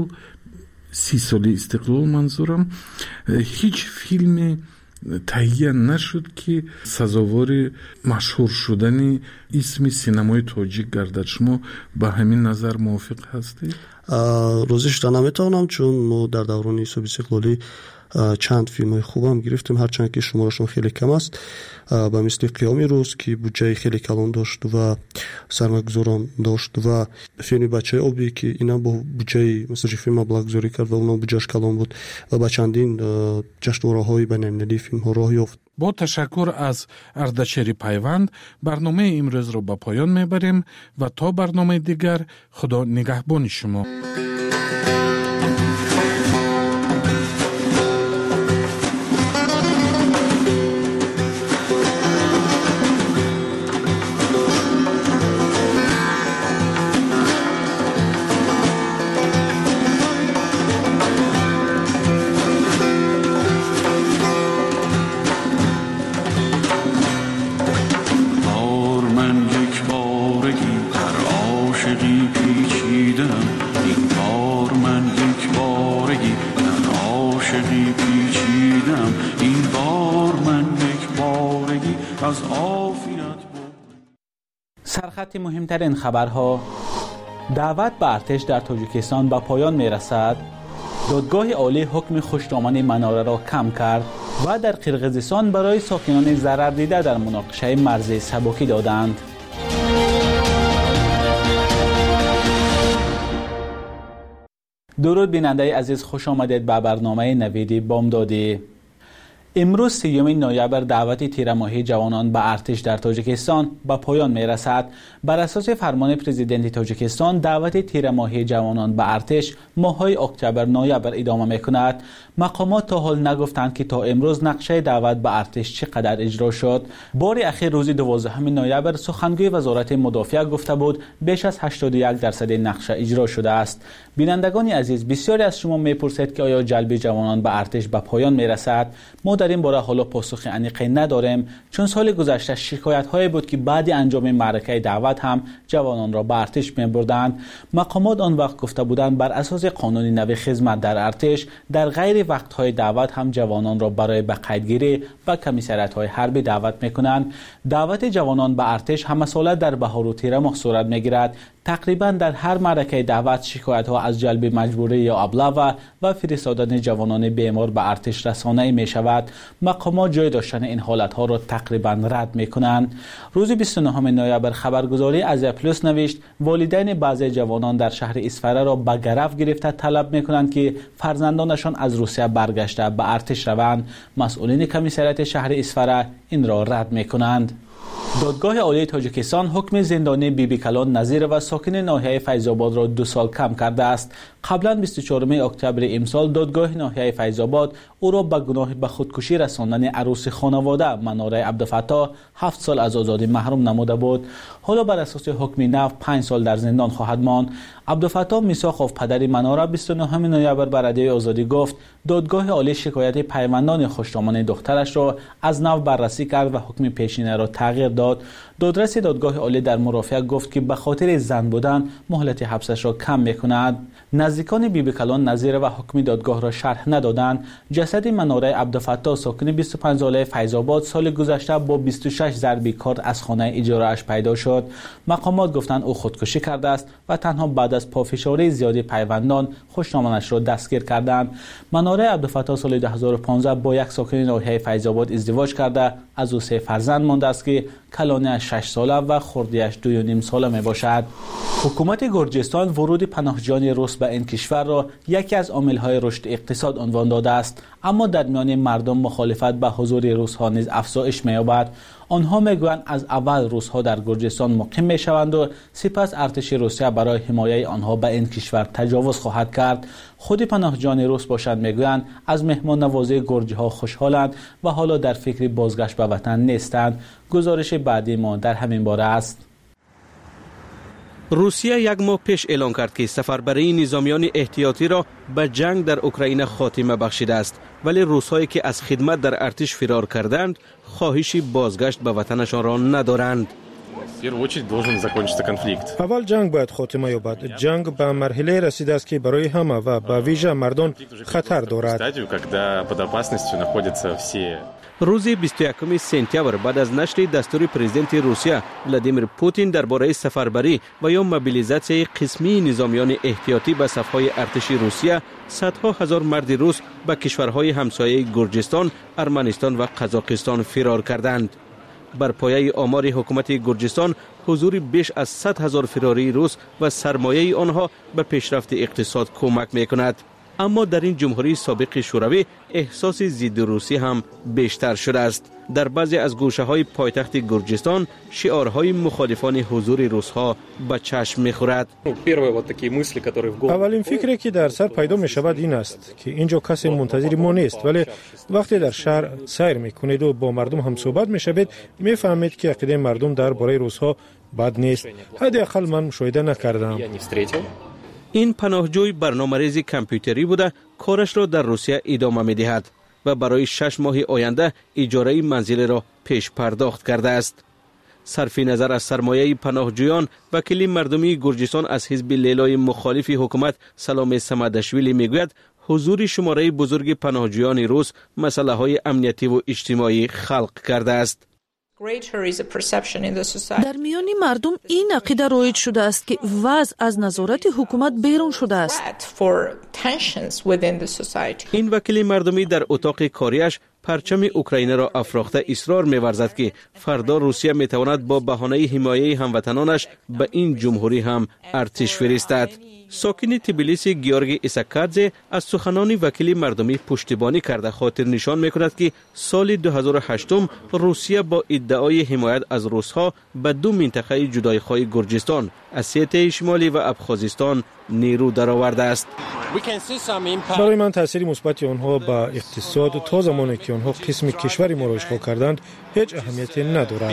سال استقلال منظورم هیچ فیلم تهیه نشد که سزاوار مشهور شدن اسم سینمای تاجیک گردد. شما با همین نظر موافق هستید؟ روزش نمیتونم، چون ما در دوران حساب استقلالی چند فیلم های خوب هم گرفتیم، هرچند که شمارشون خیلی کم است، به مثل قیام روز که بودجه خیلی کلان داشت و سرمایه‌گذاران داشت و فیلم بچه آبی که اینا با بودجه مثل فیلم مبلغ گذاری کرد و اونا بودجهش کلان بود و با چندین جشنواره های بین المللی فیلم ها راه یافت با تشکر از اردشیر پیوند برنامه امروز را به پایان میبریم و تا برنامه دیگر خدا نگهبان شما. سرخط مهمترین خبرها: دعوت به ارتش در تاجیکستان به پایان می رسد، دادگاه عالی حکم خشکدامن مناره را کم کرد و در قرقیزستان برای ساکنان ضرر دیده در مناقشه مرزی سبکی دادند. درود بیننده عزیز، خوش آمدید به برنامه نویدی بامدادی. امروز 30 نوامبر دعوت تیره‌ماهی جوانان به ارتش در تاجیکستان به پایان می رسد. بر اساس فرمان پرزیدنت تاجیکستان دعوت تیره‌ماهی جوانان به ارتش ماه‌های اکتبر نوامبر ادامه می کند. مقامات تا حال نگفتند که تا امروز نقشه دعوت به ارتش چقدر اجرا شد. بار اخیر روز 12 نوامبر سخنگوی وزارت مدافع گفته بود بیش از 81% نقشه اجرا شده است. بینندگان عزیز، بسیاری از شما میپرسید که آیا جلب جوانان به ارتش به پایان میرسد؟ ما در این باره حالا پاسخ عمیقی نداریم، چون سال گذشته شکایت‌هایی بود که بعد انجام معرکه دعوت هم جوانان را به ارتش می‌بردند. مقامات آن وقت گفته بودند بر اساس قانون نو خدمت در ارتش در غیر وقت‌های دعوت هم جوانان را برای به قیدگیری و کمیسریات‌های حربی دعوت می‌کنند. دعوت جوانان به ارتش همه ساله در بهار و تیر ماه صورت می‌گیرد. تقریبا در هر معرکه دعوت شکایت‌ها از جلب مجبوری یا ابله و فرستادن جوانان بیمار به ارتش رسانه‌ای می‌شود. مقامات جای داشتن این حالت‌ها را تقریبا رد می‌کنند. روز 29 نوامبر خبرگزاری آزیا پلاس نوشت والدین بعضی جوانان در شهر اسفره را به گرفت گرفته طلب می‌کنند که فرزندانشان از روسیه برگشته به ارتش روند. مسئولین کمیسریات شهر اسفره این را رد می‌کنند. دادگاه عالی تاجیکستان حکم زندانی بیبی کلان نظیر و ساکن ناحیه فیض‌آباد را 2 سال کم کرده است. قبلا 24 اکتبر امسال دادگاه ناحیه فیض‌آباد او را به گناه به خودکشی رساندن عروس خانواده مناره عبدالفتاح 7 سال از آزادی محروم نموده بود. حالا بر اساس حکم نو 5 سال در زندان خواهد ماند. عبدالفتاح میساخوف پدر مناره 29 نوامبر به رادیوی آزادی گفت دادگاه عالی شکایت پیوندان خشکدامن دخترش را از نو بررسی کرد و حکم پیشینه را تغییر داد. دادرس دادگاه عالی در مرافعه گفت که به خاطر زن بودن مهلت حبسش را کم می‌کند. نزدیکان بیبی کلان نظیر و حکم دادگاه را شرح ندادند. جسد مناره عبدالفتاح ساکن 25 ساله فیض‌آباد سال گذشته با 26 ضربه کارد از خانه اجاره‌اش پیدا شد. مقامات گفتند او خودکشی کرده است و تنها بعد از پافشاری زیادی پیوندان خشکدامنش را دستگیر کردند. مناره عبدالفتاح سال 2015 با یک ساکن ناحیه فیض‌آباد ازدواج کرده از او 3 فرزند مانده است که کلانه 6 ساله و خردیش 2.5 ساله می باشد. حکومت گرجستان ورود پناهجویان روس به این کشور را یکی از عامل‌های رشد اقتصاد عنوان داده است، اما در میان مردم مخالفت به حضور روس‌ها نیز افزایش می‌یابد. آنها میگویند از اول روس‌ها در گرجستان مقیم می‌شوند و سپس ارتش روسیه برای حمایت آنها به این کشور تجاوز خواهد کرد. خود پناهجویان روس باشند میگویند از مهمان نوازی گرجی‌ها خوشحالند و حالا در فکر بازگشت به وطن نیستند. گزارش بعدی ما در همین باره است. روسیه 1 ماه پیش اعلام کرد که سفربری نظامیان احتیاطی را به جنگ در اوکراین خاتمه بخشیده است، ولی روس‌هایی که از خدمت در ارتش فرار کردند خواهشی بازگشت به وطنشان را ندارند. اول جنگ باید خاتمه یابد. جنگ به مرحله رسیده است که برای همه و به ویژه مردم خطر دارد. روز 21 سپتامبر بعد از نشر دستور پرزیدنت روسیه ولادیمیر پوتین درباره سفربری و یا موبیلیزاسیون قسمی نظامیان احتیاطی به صفهای ارتش روسیه، صدها هزار مرد روس به کشورهای همسایه گرجستان، ارمنستان و قزاقستان فرار کردند. بر پایه آمار حکومت گرجستان، حضور بیش از 100,000 فراری روس و سرمایه آنها به پیشرفت اقتصاد کمک می‌کند. اما در این جمهوری سابق شوروی احساس ضد روسی هم بیشتر شده است. در بعضی از گوشه‌های پایتخت گرجستان شعارهای مخالفان حضور روس‌ها به چشم می‌خورد. اولین فکری که در سر پیدا می‌شود این است که اینجا کسی منتظر ما نیست، ولی وقتی در شهر سیر می‌کنید و با مردم هم صحبت می‌شوید می‌فهمید که عقیده مردم درباره روس‌ها بد نیست. حداقل من مشاهده نکردم. این پناهجوی برنامه‌ریزی کامپیوتری بوده، کارش را در روسیه ادامه می‌دهد و برای 6 ماه آینده اجاره منزل را پیش پرداخت کرده است. صرف نظر از سرمایه پناهجویان، وکیل مردمی گرجستان از حزب لیلای مخالف حکومت سلام سمدشویلی میگوید حضور شماره بزرگ پناهجویان روس مسئله‌های امنیتی و اجتماعی خلق کرده است. در میان مردم این عقیده رایج شده است که وضع از نظارت حکومت بیرون شده است. این وکیل مردمی در اتاق کاریش پرچم اوکراین را افراخته اصرار می‌ورزد که فردا روسیه می‌تواند با بهانه حمایت هموطنانش به این جمهوری هم ارتش فرستد. ساکن تبلیسی گیورگی ایساکادزه از سخنان وکیل مردمی پشتیبانی کرده خاطر نشان می‌کند که سال 2008 روسیه با ادعای حمایت از روس‌ها به 2 منطقه جدایخواه گرجستان، اسیته شمالی و ابخازستان نیرو درآورده است. برای من تاثیر مثبت آنها با اقتصاد تا زمانی که آنها قسم کشوری ما را اشغال کردند هیچ اهمیتی ندارد.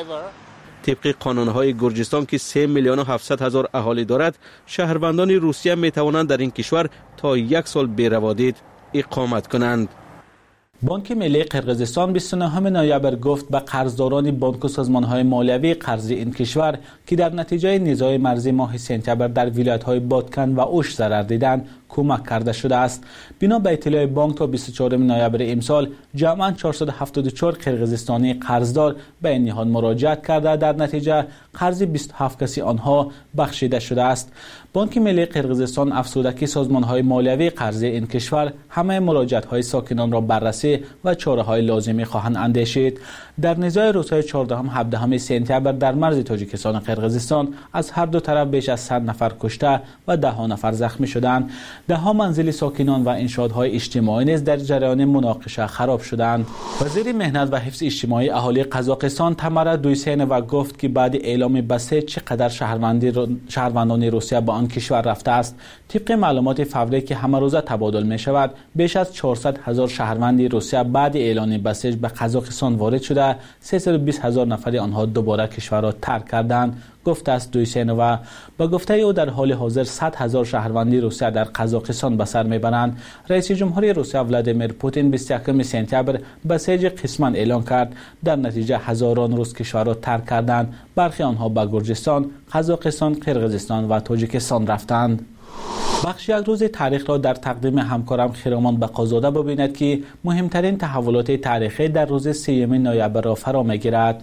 طبق قانون‌های گرجستان که 3,700,000 اهالی دارد، شهروندان روسیه می‌توانند در این کشور تا 1 سال بی‌روادید اقامت کنند. بانک ملی قرقیزستان 29 نوامبر گفت به قرضداران بانک و سازمان‌های مالیوی قرض این کشور که در نتیجه نزاع مرزی ماه سپتامبر در ولایت‌های بادکن و اوش ضرر دیدند کمک کرده شده است. بنا به اطلاع بانک تا 24 نوامبر امسال جمعاً 474 قرقیزستانی قرضدار به این نهاد مراجعت کرده، در نتیجه قرض 27 کسی آنها بخشیده شده است. بانک ملی قرقیزستان افزوده که سازمان‌های مالیوی قرض این کشور همه مراجعت‌های ساکنان را بررسی و چاره‌های لازمی خواهند اندیشید. در نزاع روزهای 14-17 سپتامبر در مرز تاجیکستان و قرقیزستان از هر دو طرف بیش از 100 نفر کشته و 10 نفر زخمی شدند. 10 منزل ساکنان و انشاءهای اجتماعی نیز در جریان مناقشه خراب شدند. وزیر مهنت و حفظ اجتماعی اهالی قزاقستان تمره دویسینووا گفت که بعد اعلام بسیج چقدر شهروندان روسیه به آن کشور رفته است. طبق معلومات فوری که همه روزه تبادل می شود، بیش از 400,000 شهروند روسیه بعد اعلان بسیج به قزاقستان وارد شده، 320,000 نفر آنها دوباره کشور را ترک کردند. گفته است دویسینووا. با گفته او در حال حاضر 100,000 شهروندی روسیه در قزاقستان به سر میبرند. رئیس جمهوری روسیه ولادیمیر پوتین 21 سپتامبر بسیج قسما اعلان کرد. در نتیجه هزاران روس کشور را ترک کردند. برخی آنها به گرجستان، قزاقستان، قرقیزستان و تاجیکستان رفتند. بخش یک روز تاریخ را در تقدیم همکارم خیرامان بقازاده ببیند که مهمترین تحولات تاریخی در روز 3 نوامبر را فرا میگیرد.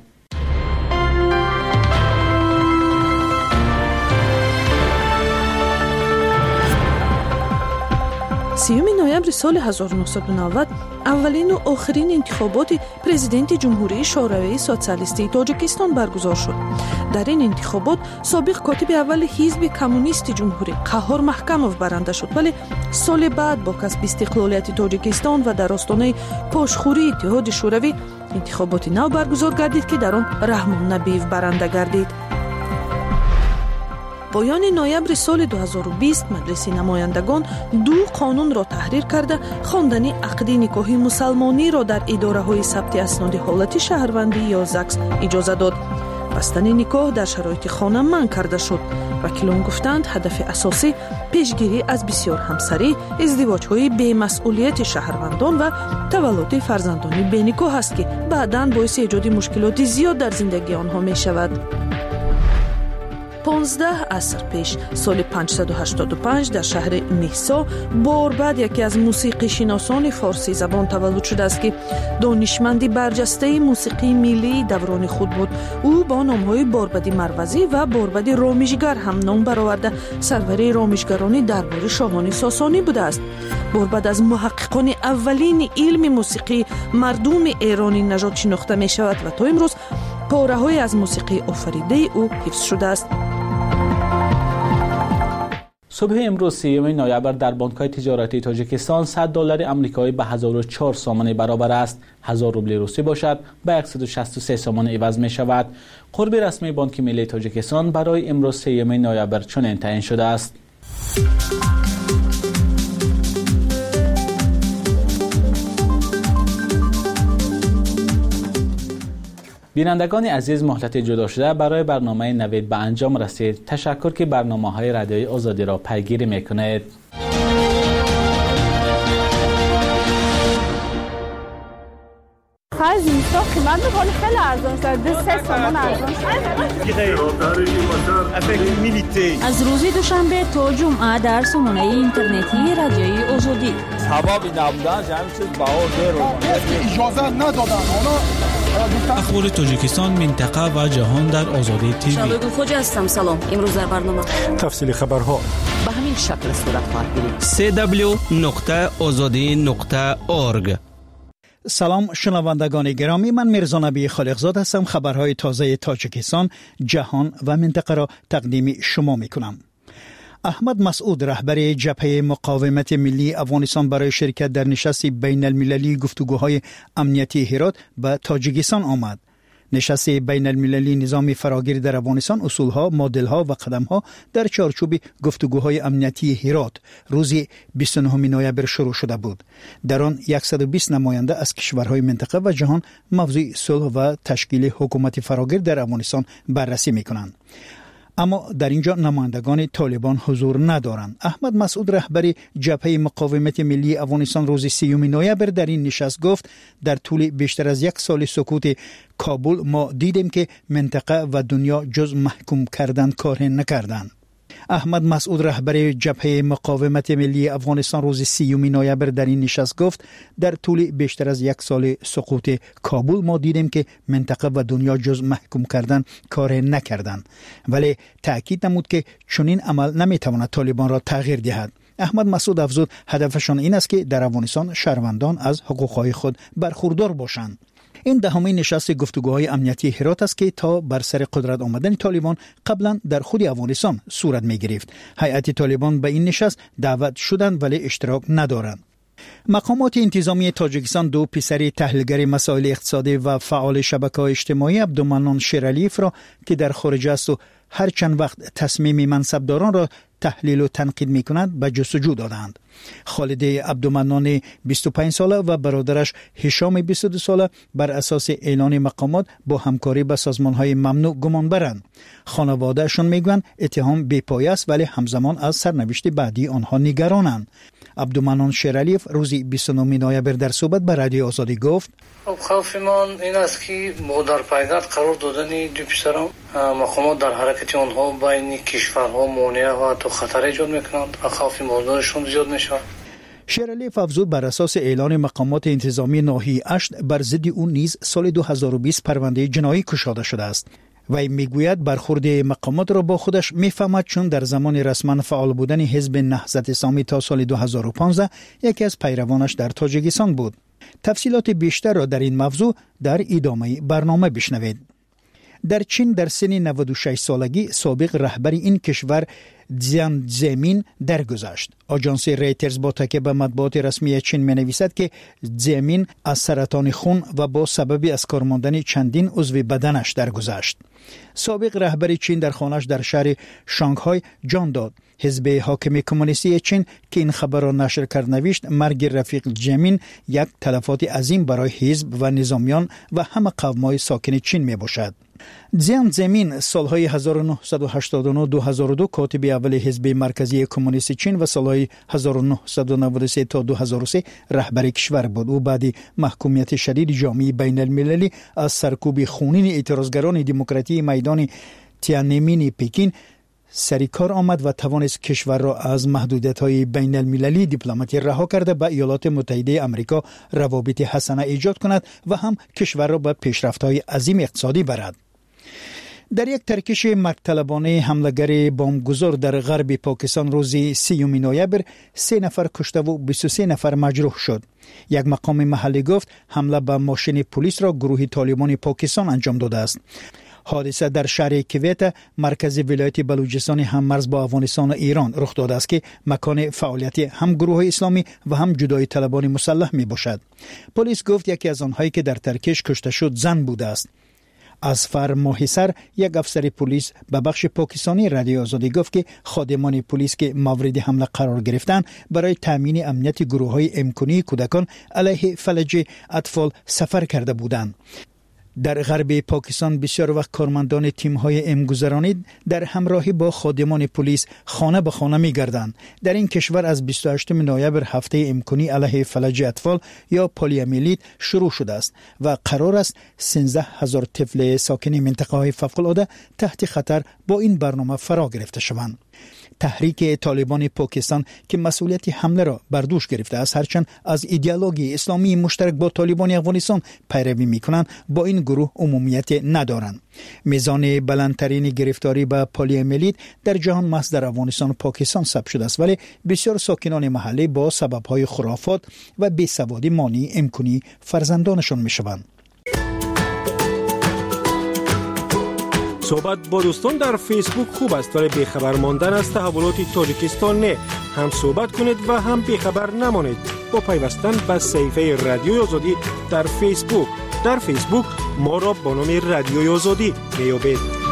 3 نوامبر سال 1990 اولین و آخرین انتخابات پرزیدنت جمهوری شوروی سوسیالیستی تاجیکستان برگزار شد. در این انتخابات سابق کاتب اول حزب کمونیست جمهوری قهار محکموف برنده شد، ولی سال بعد با کسب استقلالیت تاجیکستان و در آستانه پاشخوری اتحاد شوروی انتخابات نو برگزار گردید که در آن رحمان نبیف برنده گردید. پایان نوامبر سال 2020 مجلس نمایندگان 2 قانون را تحریر کرده خواندن عقد نکاح مسلمانی را در اداره‌های ثبت اسناد حالت شهروندی یا زکس اجازه داد. بستن نکاح در شرایط خانه منع کرده شد. وکیلان گفتند هدف اساسی پیشگیری از بسیار همسری، ازدواج‌های بی‌مسئولیت شهروندان و تولد فرزندان بی‌نکاح است که بعداً باعث ایجاد مشکلات زیاد در زندگی آنها می‌شود. 15 عصر پیش سال 585 در شهر نیسا بار بعد یکی از موسیقی شناسان فارسی زبان تولد شده است که دانشمندی برجسته موسیقی ملی دوران خود بود. او با نام‌های باربد مروزی و باربد رامشگر هم نام برآورده سرور رامشگرانی دربار شاهان ساسانی بوده است. باربد از محققان اولین علم موسیقی مردم ایرانی نژاد شناخته می شود و تا امروز پاره‌های از موسیقی آفریده او حفظ شده است. صبح امروز 3 نوامبر در بانک‌های تجارتی تاجیکستان $100 آمریکایی به 1004 سومن برابر است. 1000 روبل روسی باشد به 163 سومن عوض می شود. قرب رسمی بانک ملی تاجیکستان برای امروز 3 نوامبر چنین تعیین شده است. بینندگان عزیز، مهلت جدا شده برای برنامه نوید به انجام رسید. تشکر که برنامه‌های رادیوی آزادی را پیگیری می‌کنید. خرج نیستا قیمت می‌کنه خیلی ارزان شده. 3 تومان ارزان شده. از روز دوشنبه تا جمعه در سامانه اینترنتی رادیوی آزادی. سبب نبودن همین چیز بها اجازه ندادن. اخبار تاجیکستان، منطقه و جهان در آزادی تیوی. شبگو خوجا هستم. سلام. امروز در برنامه تفصیل خبرها به همین شکل صورت خواهد گرفت. www.azadi.org. سلام شنوندگان گرامی، من میرزا نبی خالقزاد هستم. خبرهای تازه تاجیکستان، جهان و منطقه را تقدیم شما میکنم. احمد مسعود رهبر جبهه مقاومت ملی افغانستان برای شرکت در نشست بین المللی گفتگوهای امنیتی هرات به تاجیکستان آمد. نشست بین المللی نظام فراگیر در افغانستان، اصولها، مدلها و قدمها در چارچوب گفتگوهای امنیتی هرات روز 29 نوامبر شروع شده بود. در آن 120 نماینده از کشورهای منطقه و جهان موضوع صلح و تشکیل حکومت فراگیر در افغانستان بررسی می‌کنند. اما در اینجا نمایندگان طالبان حضور ندارند. احمد مسعود رهبر جبهه مقاومت ملی افغانستان روز 30 نوامبر در این نشست گفت در طول بیشتر از 1 سال سکوت کابل ما دیدیم که منطقه و دنیا جز محکوم کردن کار نکردند. احمد مسعود رهبر جبهه مقاومت ملی افغانستان روز 30 نوامبر در این نشست گفت در طول بیشتر از 1 سال سقوط کابل ما دیدیم که منطقه و دنیا جز محکوم کردن کار نکردند، ولی تأکید نمود که چنین عمل نمیتواند طالبان را تغییر دهد. احمد مسعود افزود هدفشان این است که در افغانستان شهروندان از حقوقهای خود برخوردار باشند. این دهمین نشست گفتگوهای امنیتی هرات است که تا بر سر قدرت آمدن طالبان قبلا در خود افغانستان صورت می گرفت. هیئت طالبان به این نشست دعوت شدند ولی اشتراک ندارند. مقامات انتظامی تاجیکستان 2 پسر تحلیلگر مسائل اقتصادی و فعال شبکه‌های اجتماعی عبدالمنان شیرالیف را که در خارج است و هر چند وقت تصمیم منصبداران را تحلیل و تنقید می‌کنند به جستجو دادند. خالد عبدالمنان 25 ساله و برادرش هشام 22 ساله بر اساس اعلان مقامات با همکاری با سازمان‌های ممنوع گمان برند. خانواده‌شان میگویند اتهام بی‌پایه است ولی همزمان از سرنوشت بعدی آنها نگرانند. عبدالمنان شیرالیف روز 29 نوامبر در صحبت با رادیو آزادی گفت خوفمان این است که در پایگاه قرار دادن دو پسران مقامات در حرکت آنها بین کشورها مانع و تو خطر ایجاد میکنند. خوف موضوعشون زیاد میشه. شیرالیف افزود بر اساس اعلان مقامات انتظامی ناحیه اشت بر ضد او نیز سال 2020 پرونده جنایی گشوده شده است. وی میگوید برخورد مقامات را با خودش میفهمد چون در زمان رسما فعال بودن حزب نهضت اسلامی تا سال 2015 یکی از پیروانش در تاجیکستان بود. تفصیلات بیشتر را در این موضوع در ادامه برنامه بشنوید. در چین در سن 96 سالگی سابق رهبر این کشور زیان زمین درگذشت. آژانس ریترز با تکیه به مطبوعات رسمی چین می‌نویسد که زمین از سرطان خون و با سبب از کار ماندن چندین عضو بدنش درگذشت. سابق رهبر چین در خانه‌اش در شهر شانگهای جان داد. حزب حاکم کمونیستی چین که این خبر را نشر کرد نوشت مرگ رفیق زمین یک تلفات عظیم برای حزب و نظامیان و همه قوم‌های ساکن چین میباشد. زیان زمین سالهای 1989-2002 کاتب اول حزب مرکزی کمونیست چین و سالهای 1993 تا 2003 رهبر کشور بود. او بعد محکومیت شدید جامعه بین المللی از سرکوب خونین اعتراضگران دموکراتی میدان تیانمین پکین سری کار آمد و توانست کشور را از محدودیت‌های بین المللی دیپلماتی رها کرده به ایالات متحده آمریکا روابط حسنه ایجاد کند و هم کشور را به پیشرفت‌های عظیم اقتصادی برد. در یک ترکش مرگ‌طلبانه حمله‌گر بمبگذار در غرب پاکستان روز 30 نوامبر 3 نفر کشته و 23 نفر مجروح شد. یک مقام محلی گفت حمله به ماشین پلیس را گروه طالبان پاکستان انجام داده است. حادثه در شهر کویت مرکز ولایت بلوچستان هم مرز با افغانستان و ایران رخ داده است که مکان فعالیت هم گروه اسلامی و هم جدای طلبان مسلح می باشد. پلیس گفت یکی از آنهایی که در ترکش کشته شد زن بوده است. از فرماهیسر یک افسر پلیس به بخش پاکستانی رادیو آزادی گفت که خادمان پلیس که مورد حمله قرار گرفتند برای تامین امنیت گروه‌های امکنی کودکان علیه فلج اطفال سفر کرده بودند. در غرب پاکستان بسیار وقت کارمندان تیم‌های امگذرانی در همراهی با خادمان پلیس خانه به خانه می‌گردند. در این کشور از 28 نوامبر هفته امکنی علیه فلج اطفال یا پلیومیلیت شروع شده است و قرار است 13000 طفل ساکن منطقه‌های فوق‌العاده تحت خطر با این برنامه فرا گرفته شوند. تحریک طالبان پاکستان که مسئولیت حمله را بر دوش گرفته است، هرچند از ایدئولوژی اسلامی مشترک با طالبان افغانستان پیروی می‌کنند، با این گروه عمومیت ندارند. میزان بلندترین گرفتاری به پلیومیلیت در جهان محض در افغانستان و پاکستان ثبت شده است، ولی بسیار ساکنان محلی با سبب‌های خرافات و بیسوادی مانع امکنی فرزندانشان می‌شوند. صحبت با دوستان در فیسبوک خوب است، ولی بیخبر ماندن از تحولات تاجیکستان نه. هم صحبت کنید و هم بیخبر نمانید با پیوستن به صفحه رادیوی آزادی در فیسبوک. در فیسبوک ما را با نام رادیوی آزادی میابید.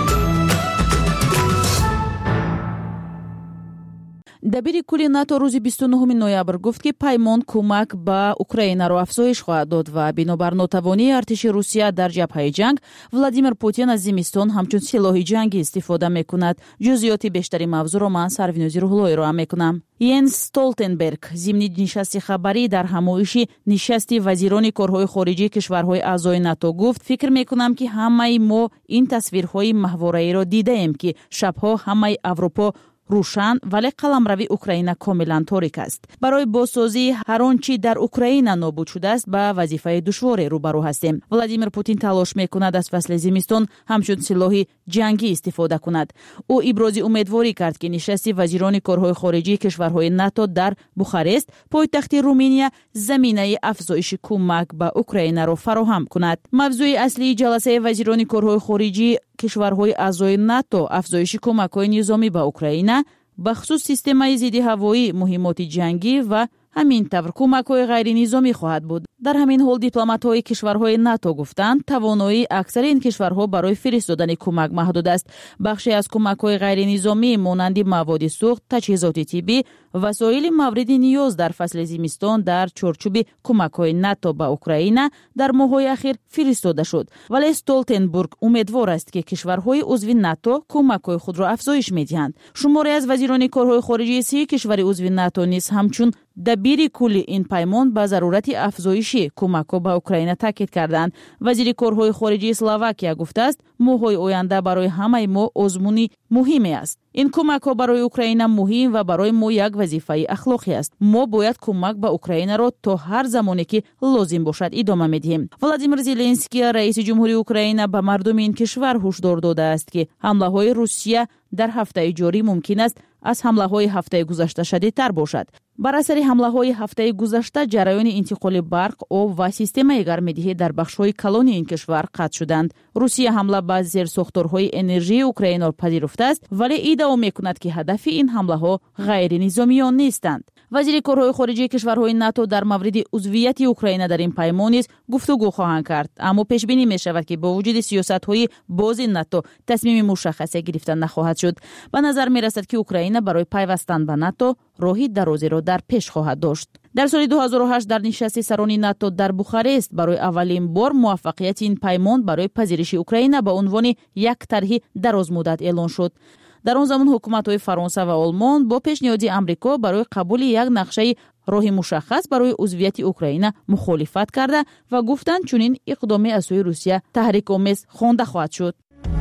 دبیر کلی ناتو روز 29 نوامبر گفت که پیمان کمک به اوکراین را افزایش خواهد داد و بنابر ناتوانی ارتش روسیه در جبهه جنگ، ولادیمیر پوتین از زمستان همچون سلاح جنگی استفاده میکند. جزئیات بیشتری موضوع را من سروینوزی روحلوی را میکنم. ینس استولتنبرگ ضمن نشست خبری در همایش نشست وزیران کارهای خارجی کشورهای اعضای ناتو گفت فکر میکنم که همه ما این تصویرهای ماهواره‌ای را دیده ایم که شبها همه اروپا روشن ولی قلمروی اوکراین کاملا تاریک است. برای بازسازی هر آنچه در اوکراین نابود شده است به وظیفه دشواری روبرو هستیم. ولادیمیر پوتین تلاش میکند از فصل زمستان همچون سلاح جنگی استفاده کند. او ابراز امیدواری کرد که نشست وزیران کارهای خارجی کشورهای ناتو در بوخارست، پایتخت رومانیا، زمینه افزایش کمک به اوکراین را فراهم کند. موضوع اصلی جلسه وزیران کارهای خارجی کشورهای اعضای ناتو افزایش کمک‌های نظامی به اوکراین، به خصوص سیستم ضد هوایی، مهمات جنگی و همین طور کمک‌های غیر نظامی خواهد بود. در همین حال دیپلمات‌های کشورهای ناتو گفتند توانایی اکثر این کشورها برای فرستادن کمک محدود است. بخشی از کمک‌های غیر نظامی مانند مواد سوخت، تجهیزات طبی، وسایل مورد نیاز در فصل زمستان در چارچوب کمک‌های ناتو به اوکراین در ماه‌های اخیر فرستاده شد. ولی استولتنبرگ امیدوار است که کشورهای عضو ناتو کمک‌های خود را افزایش می‌دهند. شماری از وزیران کارهای خارجی 3 کشور عضو ناتو نیز همچون دبیر کلی این پیمان به ضرورت افزایش کمک‌ها به اوکراین تاکید کردند. وزیر کارهای خارجی اسلواکیا گفته است ماه‌های آینده برای همه ما آزمونی مهم است. این کمک‌ها برای اوکراین مهم و برای ما یک وظیفه اخلاقی است. ما باید کمک به اوکراین را تا هر زمانی که لازم باشد ادامه می‌دهیم. ولادیمیر زلنسکی رئیس جمهوری اوکراین به مردم این کشور هشدار داده است که حمله‌های روسیه در هفته جاری ممکن است از حمله‌های هفته گذشته شدیدتر باشد. بر اثر حمله‌های هفته گذشته جریان انتقال برق، آب و سیستم گرم‌دهی در بخش‌های کلان این کشور قطع شدند. روسیه حمله به زیرساخت‌های انرژی اوکراین را پذیرفته است، ولی ادعا می‌کند که هدف این حمله‌ها غیر نظامیان نیستند. وزیر کارهای خارجی کشورهای ناتو در مورد عضویت اوکراین در این پیمان نیز گفتگو خواهند کرد، اما پیش بینی می‌شود که با وجود سیاست‌های باز ناتو تصمیم مشخصی گرفته نخواهد شد. به نظر می‌رسد که اوکراین برای پیوستن به ناتو راهی درازی را در پیش خواهد داشت. در سال 2008 در نشست سران ناتو در بوخارست برای اولین بار موفقیت این پیمان برای پذیرش اوکراین به عنوان یک طرح دراز مدت اعلان شد. در آن زمان حکومت‌های فرانسه و آلمان با پیشنهاد آمریکا برای قبول یک نقشه راه مشخص برای عضویت اوکراین مخالفت کرده و گفتند چنین اقدامی از سوی روسیه تحریک‌آمیز خوانده خواهد شد.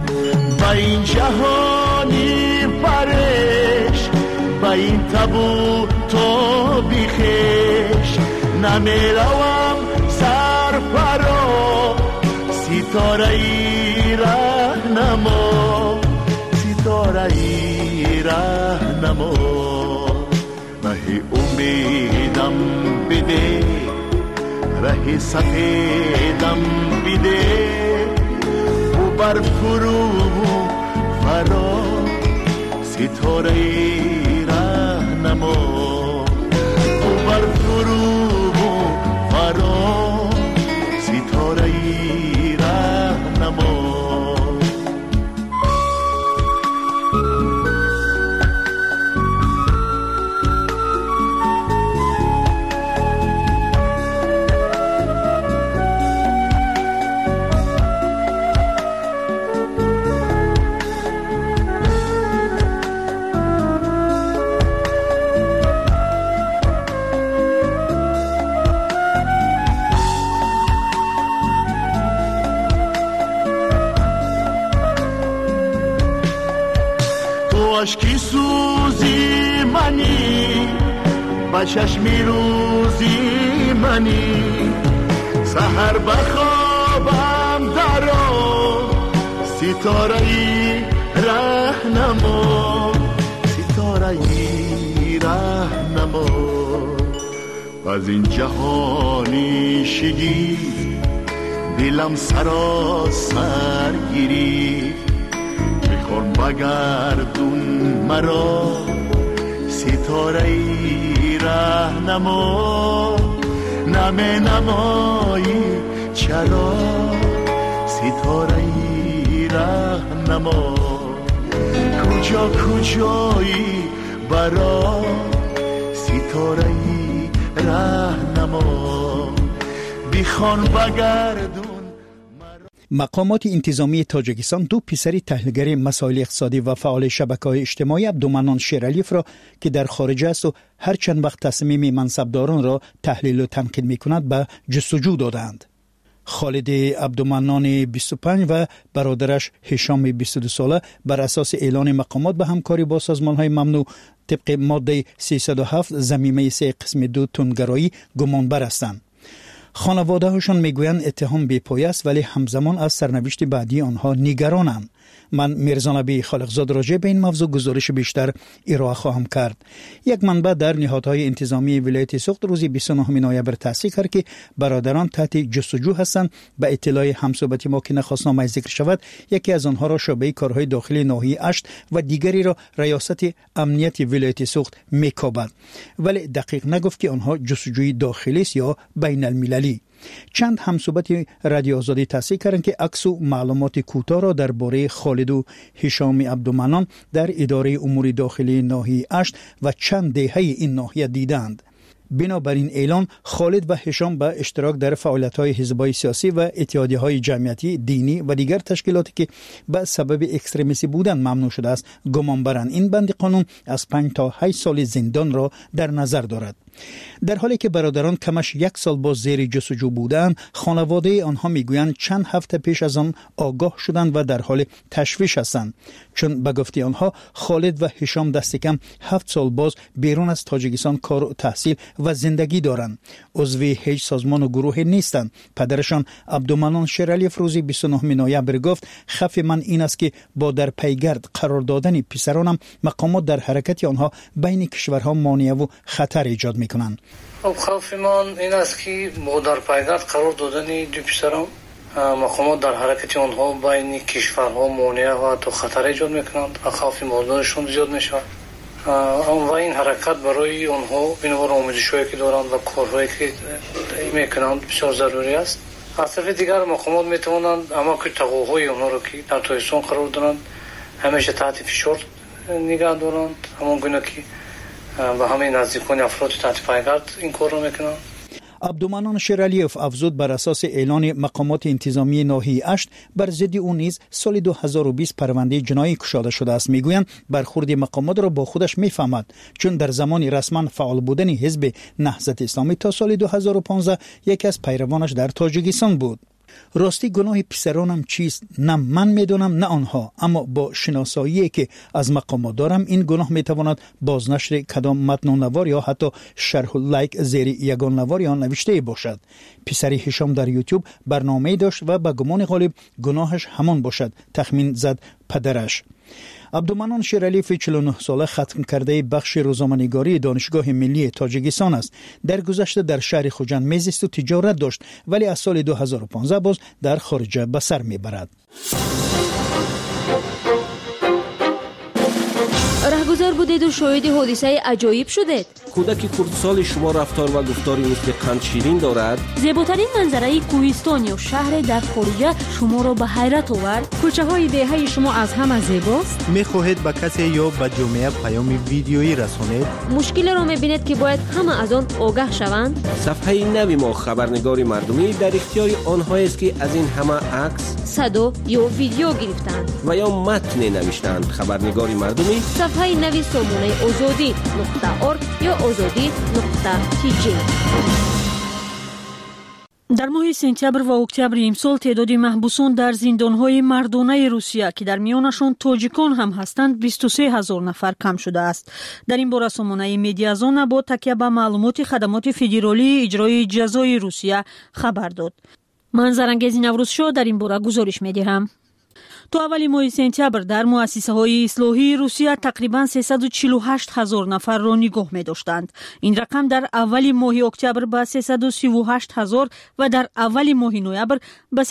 با این جهانی پرش با این تابو تو بیخش نمیروم سرفرا ستاره ای راهنما ستاره ای راهنما مهی امیدم بده ره سفیدم بده بر فرو فرا ستاره رهنما بر فرو فرا ستاره رهنما عشقی سوزی منی با چشمی روزی منی سحر بخوابم درا ستاره‌ای رهنما ستاره‌ای رهنما از این جهانی شگی دلم سراسر گیری بخون بگردون مرا ستاره ای رهنما نمه نمایی چرا ستاره ای رهنما کجا کجایی برا ستاره ای رهنما بخون بگردون. مقامات انتظامی تاجیکستان دو پسر تحلیلگر مسائل اقتصادی و فعال شبکه‌های اجتماعی عبدالمنان شیرالیف را که در خارج است و هر چند وقت تصمیم منصبداران را تحلیل و تنقید می‌کند به جستجو دادند. خالد عبدالمنان 25 و برادرش هشام 22 ساله بر اساس اعلان مقامات به همکاری با سازمان‌های ممنوع طبق ماده 307 ضمیمه 3 قسم 2 تندگرایی گمانبر هستند. خانواده هاشون میگویند اتهام بی‌پایه است ولی همزمان از سرنوشت بعدی آنها نگرانند. من میرزا نبی خالقزاد راجع به این موضوع گزارش بیشتر ارائه خواهم کرد. یک منبع در نهادهای انتظامی ولایت سوخت روز 29 نوامبر تصدیق کرد که برادران تحت جستجو هستند. به اطلاع همصحبتی ما که نخواست نام ذکر شود، یکی از آنها را شعبه کارهای داخلی ناحیه اشت و دیگری را ریاست امنیت ولایت سوخت میکابد، ولی دقیق نگفت که آنها جستجوی داخلی است یا بین المللی. چند همصحبت رادیو آزادی تصدیق کردند که عکس و معلومات کوتاه را درباره خالد و هشام عبدالمنان در اداره امور داخلی ناحیه اشت و چند دهه این ناحیه دیدند. بنابراین اعلان خالد و هشام به اشتراک در فعالیت‌های حزب‌های سیاسی و اتحادیه‌های جمعیتی دینی و دیگر تشکیلاتی که به سبب اکستریمیستی بودن ممنوع شده است گمان برند. این بند قانون از 5 تا 8 سال زندان را در نظر دارد. در حالی که برادران کمش 1 سال باز زیر جستجو بودند، خانواده آنها میگویند چند هفته پیش از آن آگاه شدند و در حال تشویش هستند، چون به گفته آنها خالد و هشام دست کم 7 سال باز بیرون از تاجیکستان کار و تحصیل و زندگی دارند. عضو هیچ سازمان و گروه نیستند. پدرشان عبدالمنان شیرالیف روز 29 نوامبر گفت خف من این است که با در پیگرد قرار دادن پسرانم مقامات در حرکت آنها بین کشورها مانع و خطر ایجاد میکنند. خوف من این است که با در پیگرد قرار دادن دو پسرم مقامات در حرکت آنها بین کشورها مانع و تو خطر ایجاد میکنند. خوف مادرشون زیاد میشه و این حرکت برای آنها بنابر آموزش‌هایی که دارند و کارهایی که میکنند بسیار ضروری است. از طرف دیگر مقامات میتوانند اما که تقاضاهای آنها را که در تاجیکستان قرار دارند همیشه تحت فشار نگاه دارند، همون گونه که و همه نزدیکان افراد تحت پیگرد این کار را میکنند. عبدالمنان شیرالیف افزود بر اساس اعلان مقامات انتظامی ناحیه اشت بر ضد او نیز سال 2020 پرونده جنایی گشوده شده است. میگویند برخورد مقامات را با خودش میفهمد، چون در زمان رسما فعال بودن حزب نهضت اسلامی تا سال 2015 یکی از پیروانش در تاجیکستان بود. راستی گناه پسرانم چیست؟ نه من میدونم نه آنها، اما با شناسایی که از مقامات دارم این گناه میتواند بازنشر کدام متن نوار یا حتی شرح لایک زیر یگان نوار یا نوشته باشد. پسری هشام در یوتیوب برنامه داشت و به گمان غالب گناهش همان باشد، تخمین زد پدرش. عبدالمنان شیرالیف 49 ساله ختم کرده بخش روزنامه‌نگاری دانشگاه ملی تاجیکستان است. در گذشته در شهر خوجند میزیست و تجارت داشت، ولی از سال 2015 باز در خارج به سر میبرد. گذار بودید و شاهد حادثه عجایب شدید. کودک کردسال شما رفتار و گفتاری مثل قند شیرین دارد. زیباترین منظره کوهستان یا شهر در خارج شما را به حیرت آورد. کوچه های دهه شما از همه زیباست. میخواهید به کسی یا به جامعه پیام ویدیویی رسانید؟ مشکل را میبینید که باید همه از آن آگاه شوند. صفحه نوی ما خبرنگار مردمی در اختیار آنهایی است که از این همه عکس، صدا یا ویدیو گرفتند و یا متن نوشتند. خبرنگار مردمی صفحه نوی سامانه azadi.org یا azadi.tg. در ماه سپتامبر و اکتبر امسال تعداد محبوسان در زندانهای مردانه روسیه که در میانشان تاجیکان هم هستند 23,000 نفر کم شده است. در این باره سامانه مدیازون با تکیه به معلومات خدمات فدرالی اجرای جزای روسیه خبر داد. من زرنگیز نوروزشو در این باره گزارش می‌دهم. تا اول ماه سپتامبر در مؤسسه های اصلاحی روسیه تقریباً 348,000 نفر را نگاه می داشتند. این رقم در اول ماه اکتبر به 338,000 و در اول ماه نوامبر به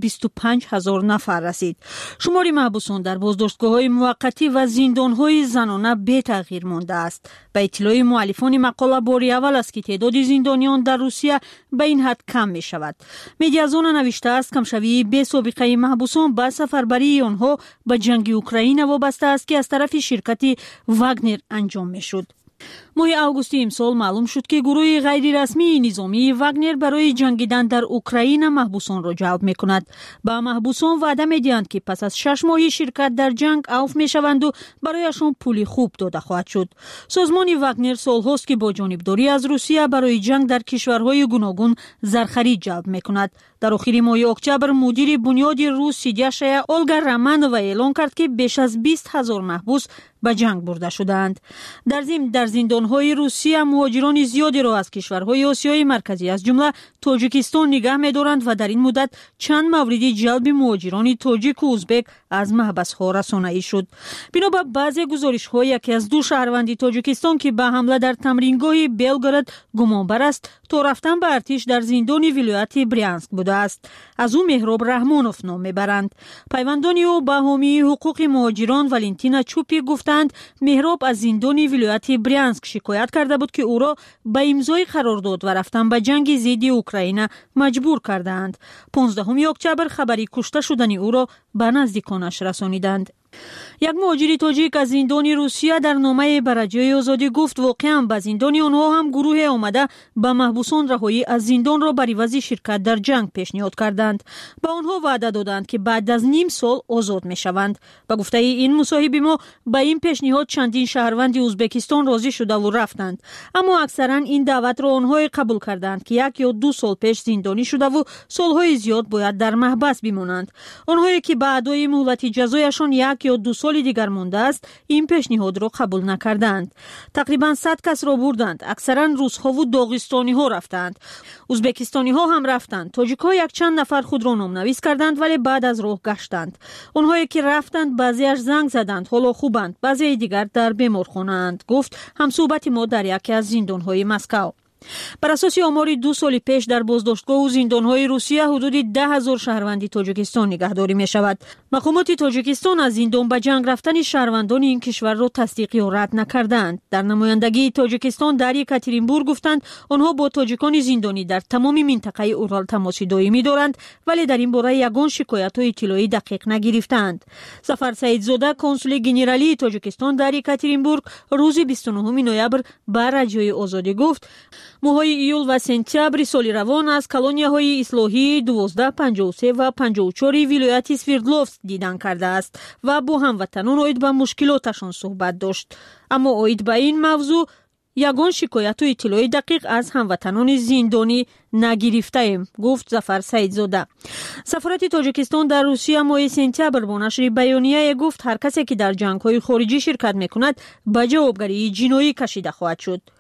325,000 نفر رسید. شمار محبوسان در بازداشتگاه های موقتی و زندان های زنانه بی تغییر مانده است. به اطلاع مؤلفان مقاله باری اول است که تعداد زندانیان در روسیه به این حد کم می شود. مدیازون نوشته است کمشوی بی سابقه محبوسان با سفربری آنها به جنگ اوکراین وابسته است که از طرف شرکت واگنر انجام می شد. ماه آگوست امسال معلوم شد که گروه غیر رسمی نظامی واگنر برای جنگیدن در اوکراین محبوسان را جلب می کند. با محبوسان وعده می دهند که پس از 6 ماه شرکت در جنگ عفو می شوند و برایشان پول خوب داده خواهد شد. سازمان واگنر سالهاست که با جانبداری از روسیه برای جنگ در کشورهای گوناگون زرخرید جلب می کند. در آخر ماه اکتبر مدیر بنیاد روس سیدیاشیا اولگا رامانووا اعلام کرد که بیش از 20,000 محبوس به جنگ برده شدند. در ضمن در زندانهای روسیه مهاجران زیادی را از کشورهای آسیای مرکزی از جمله تاجیکستان نگه می‌دارند و در این مدت چند مورد جلب مهاجران تاجیک و ازبک از محبس‌ها رسانه‌ای شد. بنابر بعضی گزارش‌ها یکی از دو شهروند تاجیکستان که به حمله در تمرینگاه بلگراد گمانبر است تا رفتن به ارتش در زندان ولایت برینسک بوده است. از او مهراب رحمانوف نام میبرند. پیوندان او به حامی حقوق مهاجران والنتینا چوپی گفتند مهراب از زندان ولایت برینسک شکایت کرده بود که او را به امضای قرارداد و رفتن به جنگ ضد اوکراین مجبور کردند. 15 اکتبر خبری کشته شدن او را به نزدیکانش رسانیدند. یک مهاجر تاجیک از زندان روسیه در نامه به رجای آزادی گفت واقعا به زندان آنها هم گروه آمده به محبوسان رهایی از زندان را بر عوض شرکت در جنگ پیشنهاد کردند. به آنها وعده دادند که بعد از نیم سال آزاد می شوند. به گفته این مصاحب ما به این پیشنهاد چندین شهروند ازبکستان راضی شده و رفتند، اما اکثرا این دعوت را آنها قبول کردند که 1 یا 2 سال پیش زندانی شده و سالهای زیاد باید در محبس بمانند. آنهایی که بعد از مهلت جزایشان 1 یا 2 سال دیگر مانده است این پیشنهاد را قبول نکردند. تقریبا 100 کس را بردند. اکثرا روس‌ها و داغستانی ها رفتند. ازبکستانی ها هم رفتند. تاجیک ها یک چند نفر خود را نام‌نویس کردند ولی بعد از راه گشتند. آنهایی که رفتند بعضی‌اش زنگ زدند حالا خوبند، بعضی دیگر در بیمارخانه‌اند، گفت همصحبت ما در یکی از زندان‌های مسکو. بر اساس آمار 2 سال پیش در بازداشتگاه و زندان‌های روسیه حدود 10,000 شهروند تاجیکستان نگهداری می‌شود. مقامات تاجیکستان از زندان به جنگ رفتن شهروندان این کشور را تصدیق یا رد نکردند. در نمایندگی تاجیکستان در یکاترینبورگ گفتند آنها با تاجیکان زندانی در تمام منطقه اورال تماس دائمی دارند ولی در این باره یگان شکایت و اطلاعی دقیق نگرفتند. ظفر سعیدزاده کنسول گنرالی تاجیکستان در یکاترینبورگ روز 29 نوامبر به رادیوی آزادی گفت ماه‌های ایول و سپتامبر سال روان از کالونیاهای اصلاحی 12, 53 و 54 ولایت سوردلوفسک دیدن کرده است و با هموطنان اید به مشکلاتشان صحبت داشت. اما اید به این موضوع یگان شکایت و اطلاع دقیق از هموطنان زندانی نگرفته ایم، گفت ظفر سعیدزاده. سفارت تاجیکستان در روسیه ماه سپتامبر با نشر بیانیه گفت هر کسی که در جنگ‌های خارجی شرکت می‌کند به جوابگری جنایی کشیده خواهد شد.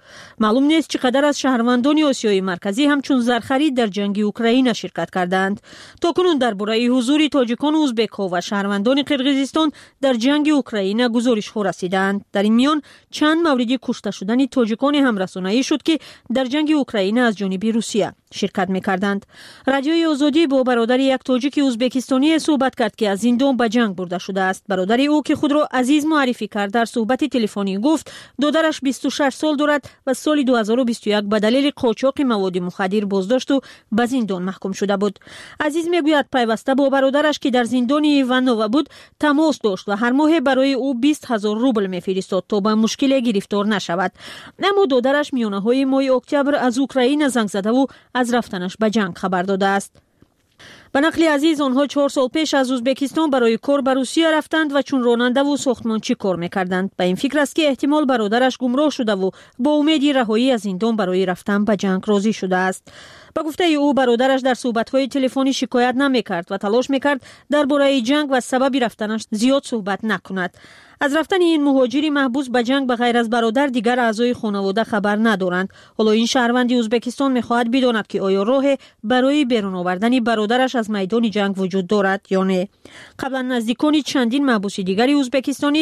معلوم نیست چقدر از شهروندان آسیای مرکزی همچون زرخرید در جنگ اوکراین شرکت کردند. تاکنون درباره حضور تاجیکان و ازبک‌ها و شهروندان قرقیزستان در جنگ اوکراین گزارش‌ها رسیدند. در این میان چند مورد کشته شدن تاجیکان هم رسانه‌ای شد که در جنگ اوکراین از جانب روسیه شرکت می‌کردند. رادیوی آزادی با برادر یک تاجیک ازبکستانی صحبت کرد که از زندان به جنگ برده شده است. برادر او که خود را عزیز معرفی کرد در صحبت تلفنی گفت دادرش 26 سال دارد و سال 2021 به دلیل قاچاق مواد مخدر بازداشت و به زندان محکوم شده بود. عزیز میگوید پیوسته با برادرش که در زندان ایوانووا بود تماس داشت و هر ماه برای او 20,000 روبل میفرستاد تا به مشکل گرفتار نشود. اما دادرش میانه‌های ماه اکتبر از اوکراین زنگ زده و از رفتنش به جنگ خبر داده است. به نقل عزیز آنها 4 سال پیش از ازبکستان برای کار به روسیه رفتند و چون راننده و ساختمانچی کار میکردند. به این فکر است که احتمال برادرش گمراه شده و با امید رهایی از زندان برای رفتن به جنگ راضی شده است. به گفته او برادرش در صحبت‌های تلفنی شکایت نمی‌کرد و تلاش می‌کرد درباره جنگ و سبب رفتنش زیاد صحبت نکند. از رفتن این مهاجری محبوس به جنگ به غیر از برادر دیگر اعضای خانواده خبر ندارند. حالا این شهروند ازبکستان می‌خواهد بداند که آیا راه برای بیرون آوردن برادرش از میدان جنگ وجود دارد یا نه. قبلا نزدیکان چندین محبوس دیگری ازبکستانی